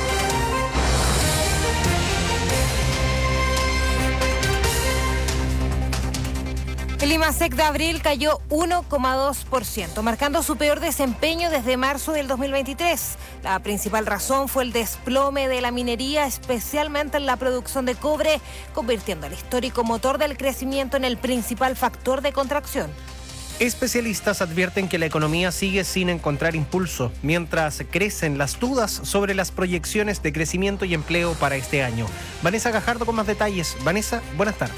El IMASEC de abril cayó uno coma dos por ciento, marcando su peor desempeño desde marzo del dos mil veintitrés. La principal razón fue el desplome de la minería, especialmente en la producción de cobre, convirtiendo al histórico motor del crecimiento en el principal factor de contracción. Especialistas advierten que la economía sigue sin encontrar impulso, mientras crecen las dudas sobre las proyecciones de crecimiento y empleo para este año. Vanessa Gajardo con más detalles. Vanessa, buenas tardes.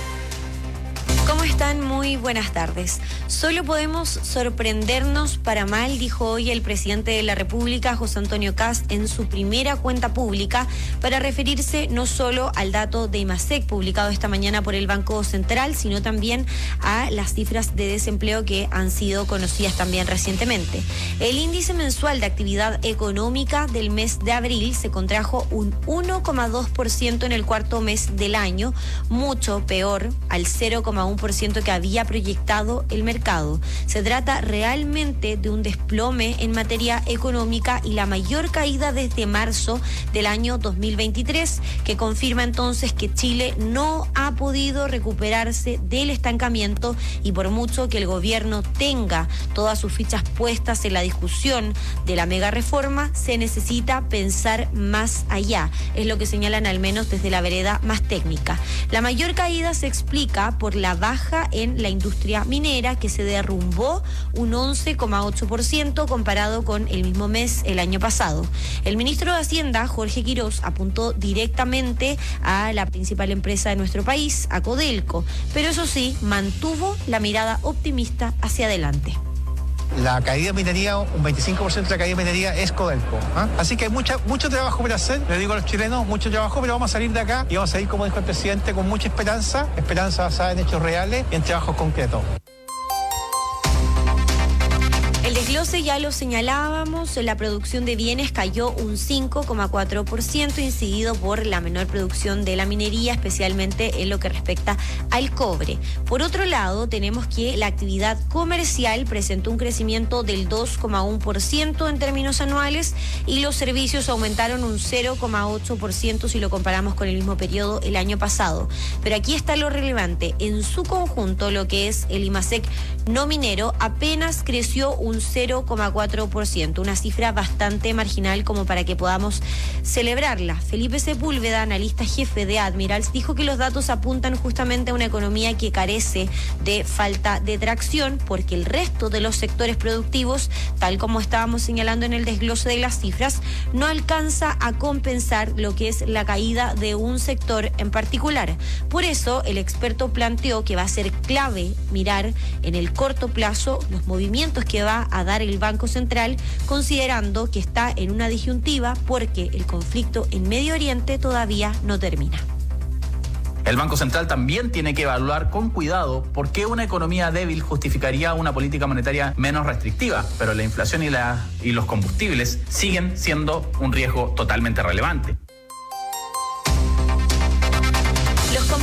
¿Cómo están? Muy buenas tardes. Solo podemos sorprendernos para mal, dijo hoy el presidente de la República, José Antonio Kast, en su primera cuenta pública, para referirse no solo al dato de IMASEC publicado esta mañana por el Banco Central, sino también a las cifras de desempleo que han sido conocidas también recientemente. El índice mensual de actividad económica del mes de abril se contrajo un uno coma dos por ciento en el cuarto mes del año, mucho peor al cero coma uno por ciento que había proyectado el mercado. Se trata realmente de un desplome en materia económica y la mayor caída desde marzo del año dos mil veintitrés, que confirma entonces que Chile no ha podido recuperarse del estancamiento, y por mucho que el gobierno tenga todas sus fichas puestas en la discusión de la mega reforma, se necesita pensar más allá. Es lo que señalan al menos desde la vereda más técnica. La mayor caída se explica por la baja en la industria minera, que se derrumbó un once coma ocho por ciento comparado con el mismo mes el año pasado. El ministro de Hacienda, Jorge Quirós, apuntó directamente a la principal empresa de nuestro país, a Codelco, pero eso sí, mantuvo la mirada optimista hacia adelante. La caída de minería, un veinticinco por ciento de la caída de minería es Codelco. ¿eh? Así que hay mucha, mucho trabajo por hacer, le digo a los chilenos, mucho trabajo, pero vamos a salir de acá y vamos a salir, como dijo el presidente, con mucha esperanza, esperanza basada en hechos reales y en trabajos concretos. El desglose ya lo señalábamos, la producción de bienes cayó un cinco coma cuatro por ciento, incidido por la menor producción de la minería, especialmente en lo que respecta al cobre. Por otro lado, tenemos que la actividad comercial presentó un crecimiento del dos coma uno por ciento en términos anuales y los servicios aumentaron un cero coma ocho por ciento si lo comparamos con el mismo periodo el año pasado. Pero aquí está lo relevante, en su conjunto lo que es el IMASEC no minero apenas creció un cero coma cuatro por ciento, una cifra bastante marginal como para que podamos celebrarla. Felipe Sepúlveda, analista jefe de Admirals, dijo que los datos apuntan justamente a una economía que carece de falta de tracción, porque el resto de los sectores productivos, tal como estábamos señalando en el desglose de las cifras, no alcanza a compensar lo que es la caída de un sector en particular. Por eso, el experto planteó que va a ser clave mirar en el corto plazo los movimientos que va a dar el Banco Central, considerando que está en una disyuntiva porque el conflicto en Medio Oriente todavía no termina. El Banco Central también tiene que evaluar con cuidado por qué una economía débil justificaría una política monetaria menos restrictiva, pero la inflación y, la, y los combustibles siguen siendo un riesgo totalmente relevante.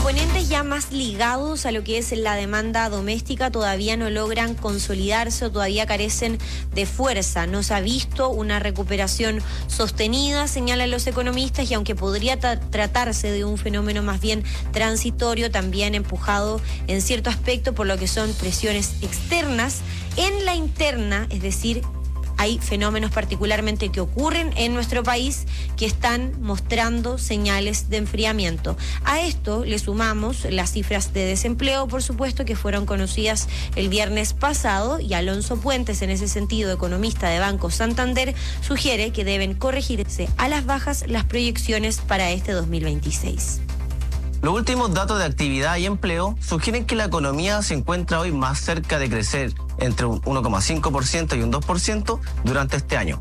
componentes ya más ligados a lo que es la demanda doméstica todavía no logran consolidarse o todavía carecen de fuerza. No se ha visto una recuperación sostenida, señalan los economistas, y aunque podría tra- tratarse de un fenómeno más bien transitorio, también empujado en cierto aspecto por lo que son presiones externas, en la interna, es decir, hay fenómenos particularmente que ocurren en nuestro país que están mostrando señales de enfriamiento. A esto le sumamos las cifras de desempleo, por supuesto, que fueron conocidas el viernes pasado, y Alonso Puentes, en ese sentido, economista de Banco Santander, sugiere que deben corregirse a las bajas las proyecciones para este dos mil veintiséis. Los últimos datos de actividad y empleo sugieren que la economía se encuentra hoy más cerca de crecer entre un uno coma cinco por ciento y un dos por ciento durante este año.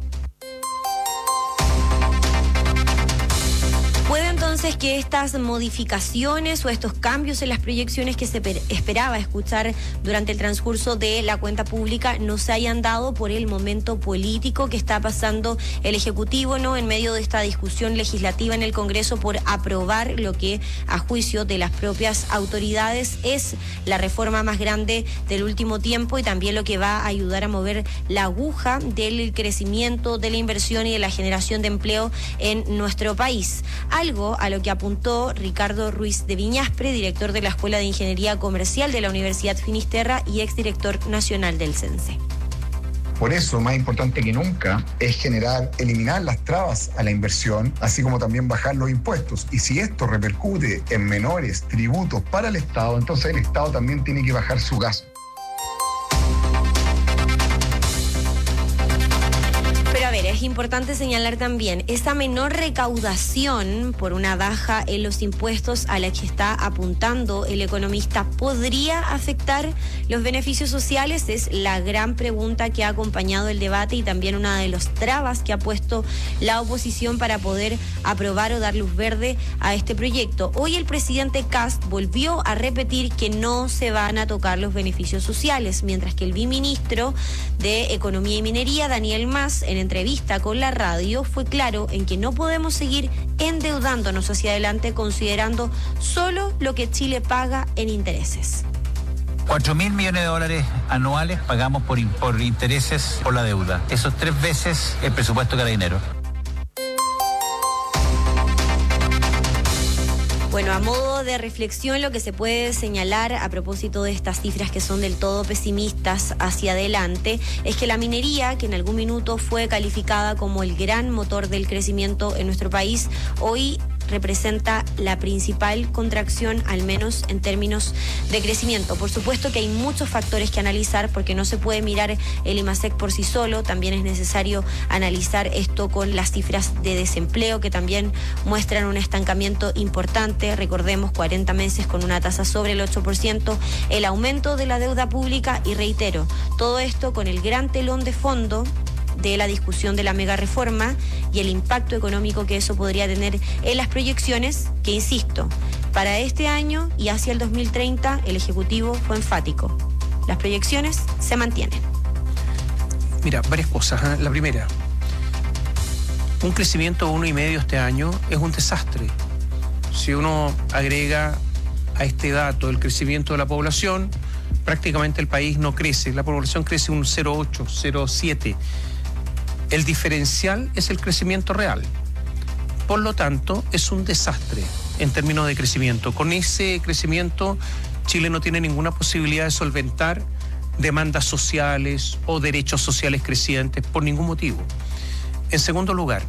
¿Puede entonces que estas modificaciones o estos cambios en las proyecciones que se per- esperaba escuchar durante el transcurso de la cuenta pública no se hayan dado por el momento político que está pasando el Ejecutivo, ¿no?, en medio de esta discusión legislativa en el Congreso por aprobar lo que, a juicio de las propias autoridades, es la reforma más grande del último tiempo y también lo que va a ayudar a mover la aguja del crecimiento, de la inversión y de la generación de empleo en nuestro país? Algo a lo que apuntó Ricardo Ruiz de Viñaspre, director de la Escuela de Ingeniería Comercial de la Universidad Finisterra y exdirector nacional del CENSE. Por eso, más importante que nunca, es generar, eliminar las trabas a la inversión, así como también bajar los impuestos. Y si esto repercute en menores tributos para el Estado, entonces el Estado también tiene que bajar su gasto. Pero a ver, es importante señalar también, esa menor recaudación por una baja en los impuestos a la que está apuntando el economista, ¿podría afectar los beneficios sociales? Es la gran pregunta que ha acompañado el debate y también una de las trabas que ha puesto la oposición para poder aprobar o dar luz verde a este proyecto. Hoy el presidente Kast volvió a repetir que no se van a tocar los beneficios sociales, mientras que el viceministro de Economía y Minería, Daniel Mas, en entrevista con la radio, fue claro en que no podemos seguir endeudándonos hacia adelante considerando solo lo que Chile paga en intereses. Cuatro mil millones de dólares anuales pagamos por, por intereses por la deuda. Eso es tres veces el presupuesto carabinero. Bueno, a modo de reflexión, lo que se puede señalar a propósito de estas cifras que son del todo pesimistas hacia adelante es que la minería, que en algún minuto fue calificada como el gran motor del crecimiento en nuestro país, hoy representa la principal contracción, al menos en términos de crecimiento. Por supuesto que hay muchos factores que analizar porque no se puede mirar el IMASEC por sí solo, también es necesario analizar esto con las cifras de desempleo que también muestran un estancamiento importante, recordemos cuarenta meses con una tasa sobre el ocho por ciento, el aumento de la deuda pública y reitero, todo esto con el gran telón de fondo de la discusión de la mega reforma y el impacto económico que eso podría tener en las proyecciones, que insisto, para este año y hacia el dos mil treinta el Ejecutivo fue enfático. Las proyecciones se mantienen. Mira, varias cosas. ¿eh? La primera, un crecimiento de uno y medio este año es un desastre. Si uno agrega a este dato el crecimiento de la población, prácticamente el país no crece. La población crece un cero coma ocho, cero coma siete. El diferencial es el crecimiento real. Por lo tanto, es un desastre en términos de crecimiento. Con ese crecimiento, Chile no tiene ninguna posibilidad de solventar demandas sociales o derechos sociales crecientes por ningún motivo. En segundo lugar,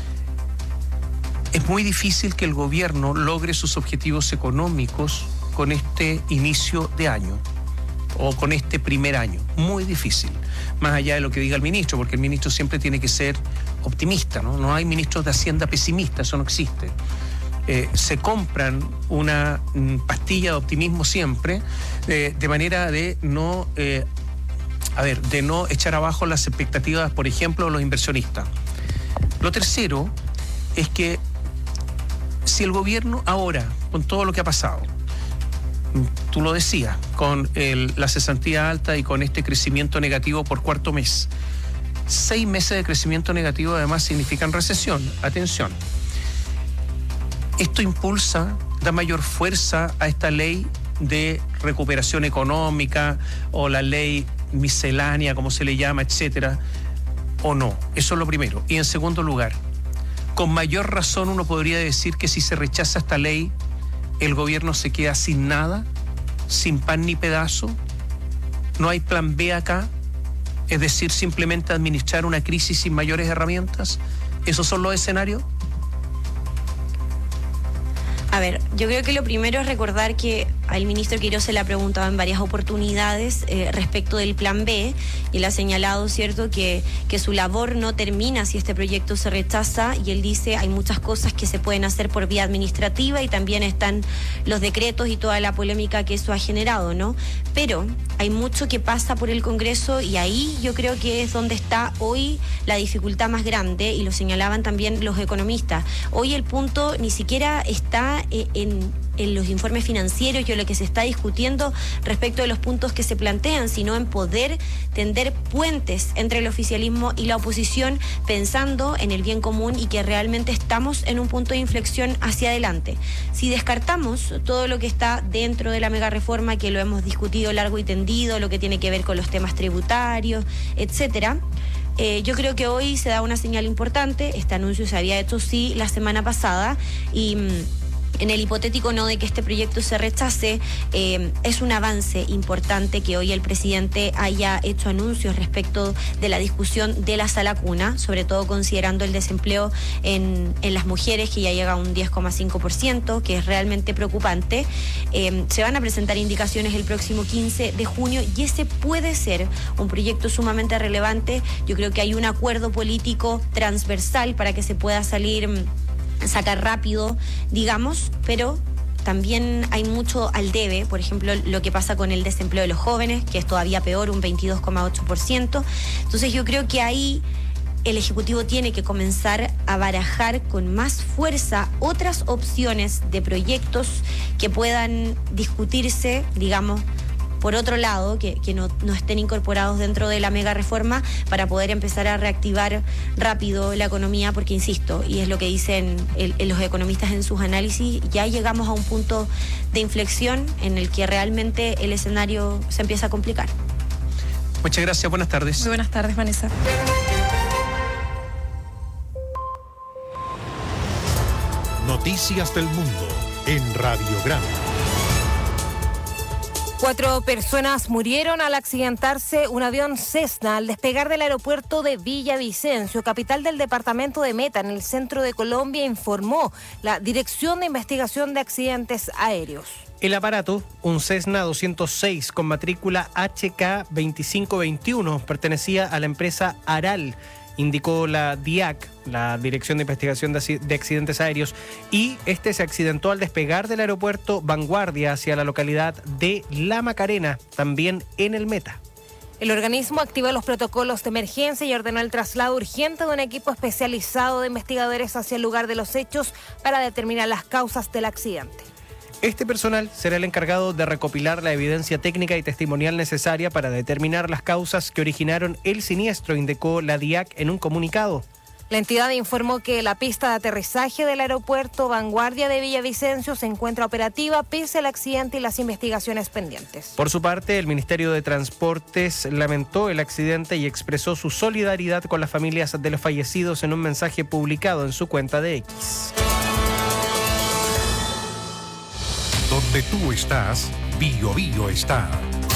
es muy difícil que el gobierno logre sus objetivos económicos con este inicio de año o con este primer año. Muy difícil. Más allá de lo que diga el ministro, porque el ministro siempre tiene que ser optimista, ¿no? No hay ministros de Hacienda pesimistas, eso no existe. Eh, se compran una mm, pastilla de optimismo siempre, eh, de manera de no, eh, a ver, de no echar abajo las expectativas, por ejemplo, de los inversionistas. Lo tercero es que si el gobierno ahora, con todo lo que ha pasado, tú lo decías, con el, la cesantía alta y con este crecimiento negativo por cuarto mes. Seis meses de crecimiento negativo además significan recesión. Atención. Esto impulsa, da mayor fuerza a esta ley de recuperación económica o la ley miscelánea, como se le llama, etcétera, o no. Eso es lo primero. Y en segundo lugar, con mayor razón uno podría decir que si se rechaza esta ley, el gobierno se queda sin nada, sin pan ni pedazo, no hay plan B acá, es decir, simplemente administrar una crisis sin mayores herramientas. ¿Esos son los escenarios? A ver, yo creo que lo primero es recordar que al ministro Quirós se le ha preguntado en varias oportunidades eh, respecto del plan B, y él ha señalado, ¿cierto?, que, que su labor no termina si este proyecto se rechaza, y él dice hay muchas cosas que se pueden hacer por vía administrativa y también están los decretos y toda la polémica que eso ha generado, ¿no? Pero hay mucho que pasa por el Congreso y ahí yo creo que es donde está hoy la dificultad más grande, y lo señalaban también los economistas. Hoy el punto ni siquiera está en, en los informes financieros y en lo que se está discutiendo respecto de los puntos que se plantean, sino en poder tender puentes entre el oficialismo y la oposición, pensando en el bien común y que realmente estamos en un punto de inflexión hacia adelante. Si descartamos todo lo que está dentro de la mega reforma, que lo hemos discutido largo y tendido, lo que tiene que ver con los temas tributarios, etcétera, Eh, yo creo que hoy se da una señal importante. Este anuncio se había hecho, sí, la semana pasada, y mmm, en el hipotético no de que este proyecto se rechace, eh, es un avance importante que hoy el presidente haya hecho anuncios respecto de la discusión de la sala cuna, sobre todo considerando el desempleo en, en las mujeres, que ya llega a un diez coma cinco por ciento, que es realmente preocupante. Eh, se van a presentar indicaciones el próximo quince de junio y ese puede ser un proyecto sumamente relevante. Yo creo que hay un acuerdo político transversal para que se pueda salir... sacar rápido, digamos, pero también hay mucho al debe. Por ejemplo, lo que pasa con el desempleo de los jóvenes, que es todavía peor, un veintidós coma ocho por ciento. Entonces yo creo que ahí el Ejecutivo tiene que comenzar a barajar con más fuerza otras opciones de proyectos que puedan discutirse, digamos, por otro lado, que, que no, no estén incorporados dentro de la mega reforma, para poder empezar a reactivar rápido la economía, porque insisto, y es lo que dicen el, el, los economistas en sus análisis, ya llegamos a un punto de inflexión en el que realmente el escenario se empieza a complicar. Muchas gracias, buenas tardes. Muy buenas tardes, Vanessa. Noticias del Mundo en Radiograma. Cuatro personas murieron al accidentarse un avión Cessna al despegar del aeropuerto de Villavicencio, capital del departamento de Meta, en el centro de Colombia, informó la Dirección de Investigación de Accidentes Aéreos. El aparato, un Cessna doscientos seis con matrícula H K veinticinco veintiuno, pertenecía a la empresa Aral, indicó la D I A C, la Dirección de Investigación de Accidentes Aéreos, y este se accidentó al despegar del aeropuerto Vanguardia hacia la localidad de La Macarena, también en el Meta. El organismo activó los protocolos de emergencia y ordenó el traslado urgente de un equipo especializado de investigadores hacia el lugar de los hechos para determinar las causas del accidente. Este personal será el encargado de recopilar la evidencia técnica y testimonial necesaria para determinar las causas que originaron el siniestro, indicó la D I A C en un comunicado. La entidad informó que la pista de aterrizaje del aeropuerto Vanguardia de Villavicencio se encuentra operativa pese al accidente y las investigaciones pendientes. Por su parte, el Ministerio de Transportes lamentó el accidente y expresó su solidaridad con las familias de los fallecidos en un mensaje publicado en su cuenta de X. Donde tú estás, Bio Bio está.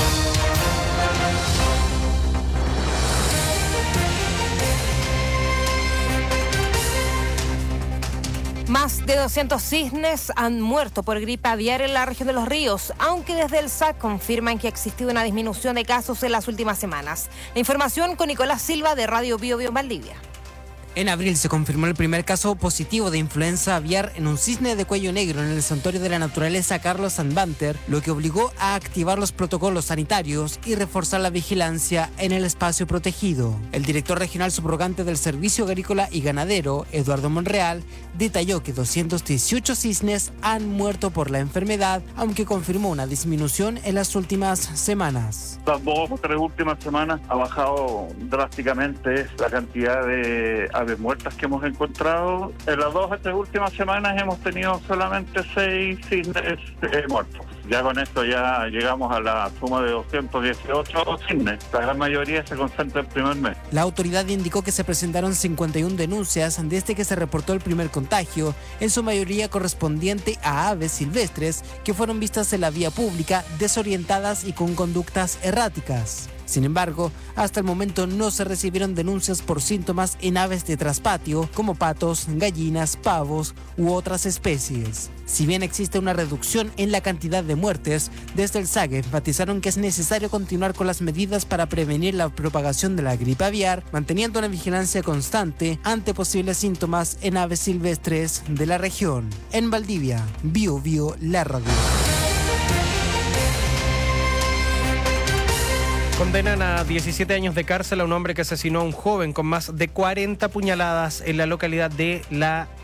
Más de doscientos cisnes han muerto por gripe aviar en la región de Los Ríos, aunque desde el S A C confirman que ha existido una disminución de casos en las últimas semanas. La información con Nicolás Silva de Radio Bio Bio Valdivia. En abril se confirmó el primer caso positivo de influenza aviar en un cisne de cuello negro en el Santuario de la Naturaleza Carlos Sanbanter, lo que obligó a activar los protocolos sanitarios y reforzar la vigilancia en el espacio protegido. El director regional subrogante del Servicio Agrícola y Ganadero, Eduardo Monreal, detalló que doscientos dieciocho cisnes han muerto por la enfermedad, aunque confirmó una disminución en las últimas semanas. Las dos o tres últimas semanas ha bajado drásticamente la cantidad de aviar aves muertas que hemos encontrado. En las dos o tres últimas semanas hemos tenido solamente seis cisnes eh, muertos. Ya con esto ya llegamos a la suma de doscientos dieciocho cisnes. La gran mayoría se concentra el primer mes. La autoridad indicó que se presentaron cincuenta y una denuncias desde que se reportó el primer contagio, en su mayoría correspondiente a aves silvestres que fueron vistas en la vía pública, desorientadas y con conductas erráticas. Sin embargo, hasta el momento no se recibieron denuncias por síntomas en aves de traspatio como patos, gallinas, pavos u otras especies. Si bien existe una reducción en la cantidad de muertes, desde el SAGE enfatizaron que es necesario continuar con las medidas para prevenir la propagación de la gripe aviar, manteniendo una vigilancia constante ante posibles síntomas en aves silvestres de la región. En Valdivia, Bio Bio, la radio. Condenan a diecisiete años de cárcel a un hombre que asesinó a un joven con más de cuarenta puñaladas en la localidad de La